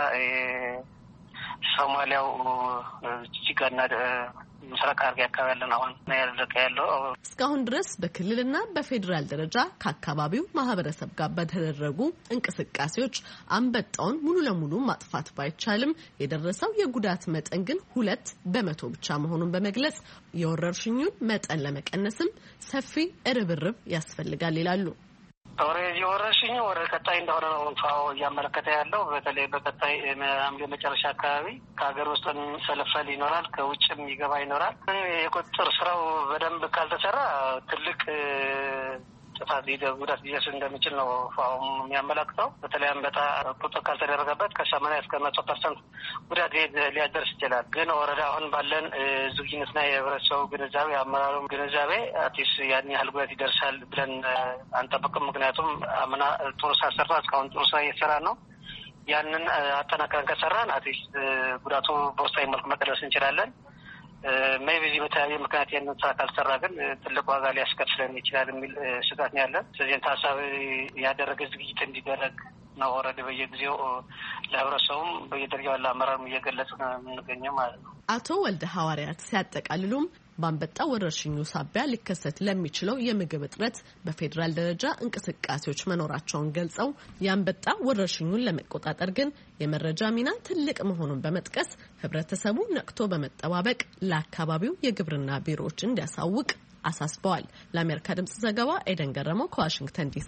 ሶማሊያው ጅጅጋና ምስራቅ ሐረርጌ አካባቢ ያለን አሁን ነው ያለቀ ያለው። እስካሁን ድረስ በክልልና በፌዴራል ደረጃ ከአካባቢው ማህበረሰብ ጋር በተደረጉ እንቅስቃሴዎች አንበጣውን ሙሉ ለሙሉ ማጥፋት ባይቻልም የደረሰው የጉዳት መጠን ግን 2% ብቻ መሆኑን በመግለጽ የወረርሽኙን መጠን ለመቀነስም ሰፊ ርብርብ ያስፈልጋል ይላሉ። ኦሬዲ ወረርሽኙ ወደ ቀጣይ እንደሆነ ነው ፋኦ እያመለከተ ያለው። በተለይ በቀጣይ ሐምሌ መጨረሻ አካባቢ ከሀገር ውስጥ ሰለፈል ይኖራል፣ ከውጭም ይገባ ይኖራል። የቁጥጥር ስራው በደንብ ካልተሰራ ትልቅ ጥፋት ጉዳት ሊደርስ እንደሚችል ነው ፋኦ የሚያመለክተው። በተለይ አንበጣ ቁጥጥር ካልተደረገበት ከ80 እስከ 100% ጉዳት ሊያደርስ ይችላል። ግን ወረዳ አሁን ባለን ዝግጁነትና የህብረተሰቡ ግንዛቤ አመራሩ ግንዛቤ አትሊስት ያን ያህል ጉዳት ይደርሳል ብለን አንጠብቅም። ምክንያቱም አምና ጥሩ ስራ ሰርቷል። እስካሁን ጥሩ ስራ እየሰራ ነው። ያንን አጠናክረን ከሰራን አትሊስት ጉዳቱ በውስጣዊ መልኩ መቀነስ እንችላለን። ሜይቢ በተለያየ ምክንያት ያንን ስራ ካልሰራ ግን ትልቅ ዋጋ ሊያስከፍለን ይችላል የሚል ስጋት ነው ያለን። ስለዚህ ታሳቢ ያደረገ ዝግጅት እንዲደረግ ነው ኦልሬዲ በየጊዜው ለህብረተሰቡም በየደረጃው ለአመራሩም እየገለጽ ነው የምንገኘው ማለት ነው። አቶ ወልደ ሐዋርያት ሲያጠቃልሉም በአንበጣ ወረርሽኙ ሳቢያ ሊከሰት ለሚችለው የምግብ እጥረት በፌዴራል ደረጃ እንቅስቃሴዎች መኖራቸውን ገልጸው የአንበጣ ወረርሽኙን ለመቆጣጠር ግን የመረጃ ሚና ትልቅ መሆኑን በመጥቀስ ህብረተሰቡ ነቅቶ በመጠባበቅ ለአካባቢው የግብርና ቢሮዎች እንዲያሳውቅ አሳስበዋል። ለአሜሪካ ድምጽ ዘገባ ኤደን ገረመው ከዋሽንግተን ዲሲ።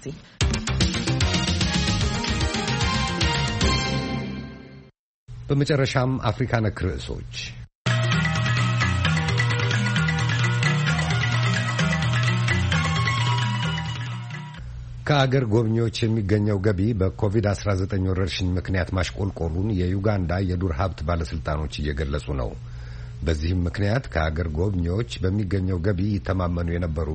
በመጨረሻም አፍሪካ ነክ ርዕሶች። ከአገር ጎብኚዎች የሚገኘው ገቢ በኮቪድ-19 ወረርሽኝ ምክንያት ማሽቆልቆሉን የዩጋንዳ የዱር ሀብት ባለስልጣኖች እየገለጹ ነው። በዚህም ምክንያት ከአገር ጎብኚዎች በሚገኘው ገቢ ይተማመኑ የነበሩ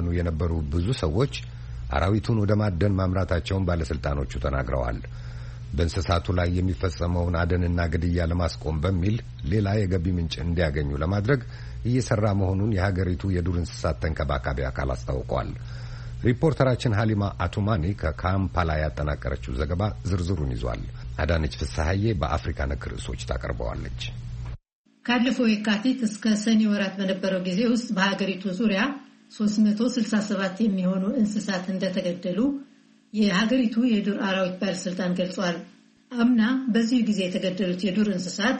ብዙ ሰዎች አራዊቱን ወደ ማደን ማምራታቸውን ባለስልጣኖቹ ተናግረዋል። በእንስሳቱ ላይ የሚፈጸመውን አደንና ግድያ ለማስቆም በሚል ሌላ የገቢ ምንጭ እንዲያገኙ ለማድረግ እየሰራ መሆኑን የሀገሪቱ የዱር እንስሳት ተንከባካቢ አካል አስታውቋል። ሪፖርተራችን ሀሊማ አቱማኒ ከካምፓላ ያጠናቀረችው ዘገባ ዝርዝሩን ይዟል። አዳነች ፍስሐዬ በአፍሪካ ነክ ርዕሶች ታቀርበዋለች። ካለፈው የካቲት እስከ ሰኔ ወራት በነበረው ጊዜ ውስጥ በሀገሪቱ ዙሪያ 367 የሚሆኑ እንስሳት እንደተገደሉ የሀገሪቱ የዱር አራዊት ባለስልጣን ገልጿል። አምና በዚህ ጊዜ የተገደሉት የዱር እንስሳት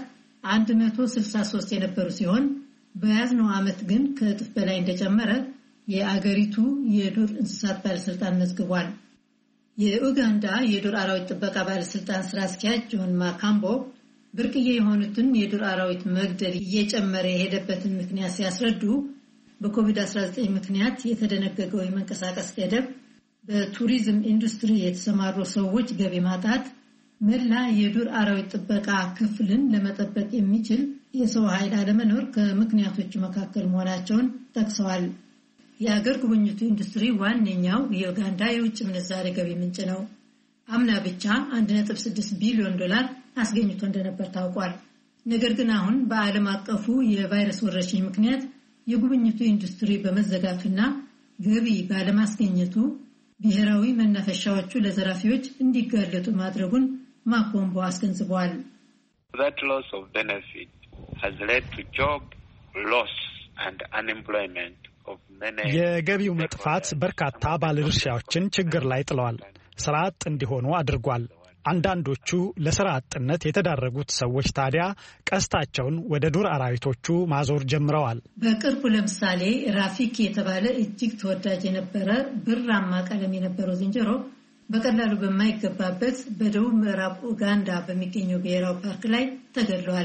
163 የነበሩ ሲሆን በያዝነው ዓመት ግን ከእጥፍ በላይ እንደጨመረ የአገሪቱ የዱር እንስሳት ባለስልጣን መዝግቧል። የኡጋንዳ የዱር አራዊት ጥበቃ ባለስልጣን ስራ አስኪያጅ ጆን ማካምቦ ብርቅዬ የሆኑትን የዱር አራዊት መግደል እየጨመረ የሄደበትን ምክንያት ሲያስረዱ በኮቪድ-19 ምክንያት የተደነገገው የመንቀሳቀስ ገደብ፣ በቱሪዝም ኢንዱስትሪ የተሰማሩ ሰዎች ገቢ ማጣት፣ መላ የዱር አራዊት ጥበቃ ክፍልን ለመጠበቅ የሚችል የሰው ኃይል አለመኖር ከምክንያቶቹ መካከል መሆናቸውን ጠቅሰዋል። የአገር ጉብኝቱ ኢንዱስትሪ ዋነኛው የኡጋንዳ የውጭ ምንዛሬ ገቢ ምንጭ ነው። አምና ብቻ 1.6 ቢሊዮን ዶላር አስገኝቶ እንደነበር ታውቋል። ነገር ግን አሁን በዓለም አቀፉ የቫይረስ ወረርሽኝ ምክንያት የጉብኝቱ ኢንዱስትሪ በመዘጋቱና ገቢ ባለማስገኘቱ ብሔራዊ መናፈሻዎቹ ለዘራፊዎች እንዲጋለጡ ማድረጉን ማኮምቦ አስገንዝበዋል። That loss of benefit has led to job loss and unemployment of many. የገቢው መጥፋት በርካታ ባለድርሻዎችን ችግር ላይ ጥለዋል። ስራ አጥ እንዲሆኑ አድርጓል። አንዳንዶቹ ለስራ አጥነት የተዳረጉት ሰዎች ታዲያ ቀስታቸውን ወደ ዱር አራዊቶቹ ማዞር ጀምረዋል። በቅርቡ ለምሳሌ ራፊክ የተባለ እጅግ ተወዳጅ የነበረ ብራማ ቀለም የነበረው ዝንጀሮ በቀላሉ በማይገባበት በደቡብ ምዕራብ ኡጋንዳ በሚገኘው ብሔራዊ ፓርክ ላይ ተገድሏል።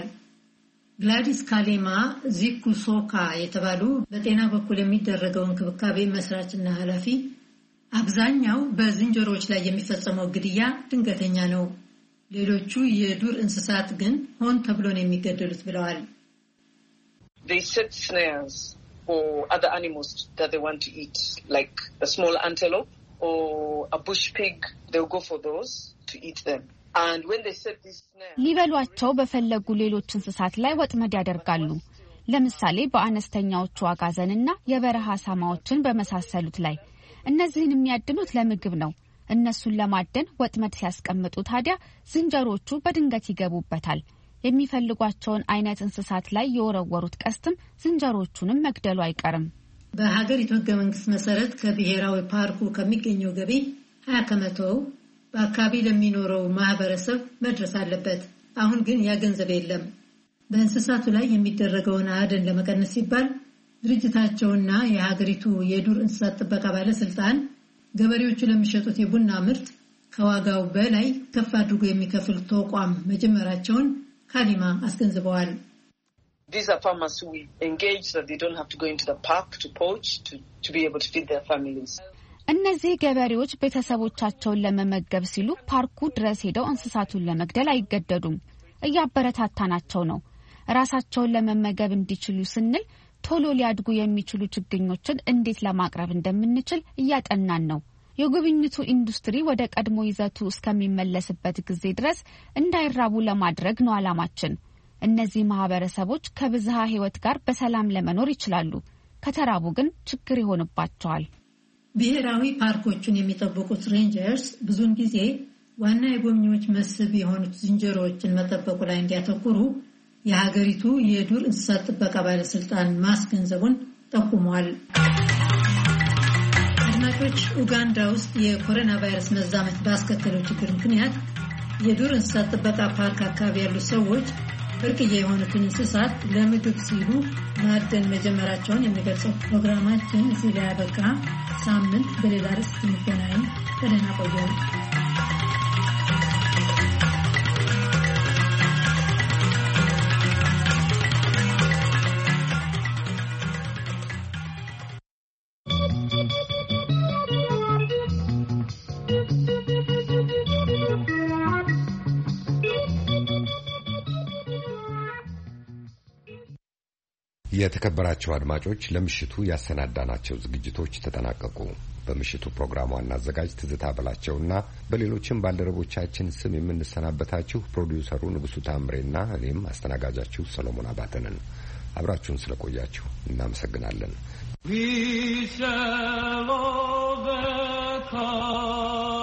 ግላዲስ ካሌማ ዚኩሶካ የተባሉ በጤና በኩል የሚደረገው እንክብካቤ መስራችና ኃላፊ አብዛኛው በዝንጀሮዎች ላይ የሚፈጸመው ግድያ ድንገተኛ ነው፣ ሌሎቹ የዱር እንስሳት ግን ሆን ተብሎ ነው የሚገደሉት ብለዋል። They set snares for other animals that they want to eat, like a small antelope or a bush pig. They'll go for those to eat them. And when they set these snares, ሊበሏቸው በፈለጉ ሌሎች እንስሳት ላይ ወጥመድ ያደርጋሉ። ለምሳሌ በአነስተኛዎቹ አጋዘንና የበረሃ ሳማዎችን በመሳሰሉት ላይ። እነዚህን የሚያድኑት ለምግብ ነው። እነሱን ለማደን ወጥመድ ሲያስቀምጡ ታዲያ ዝንጀሮቹ በድንገት ይገቡበታል። የሚፈልጓቸውን አይነት እንስሳት ላይ የወረወሩት ቀስትም ዝንጀሮቹንም መግደሉ አይቀርም። በሀገሪቱ ሕገ መንግስት መሰረት ከብሔራዊ ፓርኩ ከሚገኘው ገቢ 20% በአካባቢ ለሚኖረው ማህበረሰብ መድረስ አለበት። አሁን ግን ያ ገንዘብ የለም። በእንስሳቱ ላይ የሚደረገውን አደን ለመቀነስ ሲባል ድርጅታቸውና የሀገሪቱ የዱር እንስሳት ጥበቃ ባለስልጣን ገበሬዎቹ ለሚሸጡት የቡና ምርት ከዋጋው በላይ ከፍ አድርጎ የሚከፍል ተቋም መጀመራቸውን ካሊማ አስገንዝበዋል። These are farmers who engage that they don't have to go into the park to poach to be able to feed their families. እነዚህ ገበሬዎች ቤተሰቦቻቸውን ለመመገብ ሲሉ ፓርኩ ድረስ ሄደው እንስሳቱን ለመግደል አይገደዱም። እያበረታታናቸው ነው። ራሳቸውን ለመመገብ እንዲችሉ ስንል ቶሎ ሊያድጉ የሚችሉ ችግኞችን እንዴት ለማቅረብ እንደምንችል እያጠናን ነው። የጉብኝቱ ኢንዱስትሪ ወደ ቀድሞ ይዘቱ እስከሚመለስበት ጊዜ ድረስ እንዳይራቡ ለማድረግ ነው ዓላማችን። እነዚህ ማህበረሰቦች ከብዝሃ ህይወት ጋር በሰላም ለመኖር ይችላሉ። ከተራቡ ግን ችግር ይሆንባቸዋል። ብሔራዊ ፓርኮቹን የሚጠብቁት ሬንጀርስ ብዙውን ጊዜ ዋና የጎብኚዎች መስህብ የሆኑት ዝንጀሮዎችን መጠበቁ ላይ እንዲያተኩሩ የሀገሪቱ የዱር እንስሳት ጥበቃ ባለስልጣን ማስገንዘቡን ጠቁሟል። አድማጮች፣ ኡጋንዳ ውስጥ የኮሮና ቫይረስ መዛመት ባስከተለው ችግር ምክንያት የዱር እንስሳት ጥበቃ ፓርክ አካባቢ ያሉ ሰዎች ብርቅዬ የሆኑትን እንስሳት ለምግብ ሲሉ ማደን መጀመራቸውን የሚገልጸው ፕሮግራማችን እዚህ ላይ ያበቃ። ሳምንት በሌላ ርዕስ እንገናኝ። በደህና ቆዩ። የተከበራችሁ አድማጮች ለምሽቱ ያሰናዳናቸው ዝግጅቶች ተጠናቀቁ። በምሽቱ ፕሮግራም ዋና አዘጋጅ ትዝታ በላቸውና በሌሎችም ባልደረቦቻችን ስም የምንሰናበታችሁ ፕሮዲውሰሩ ንጉሱ ታምሬና እኔም አስተናጋጃችሁ ሰሎሞን አባተ ነን። አብራችሁን ስለቆያችሁ እናመሰግናለን። We shall overcome.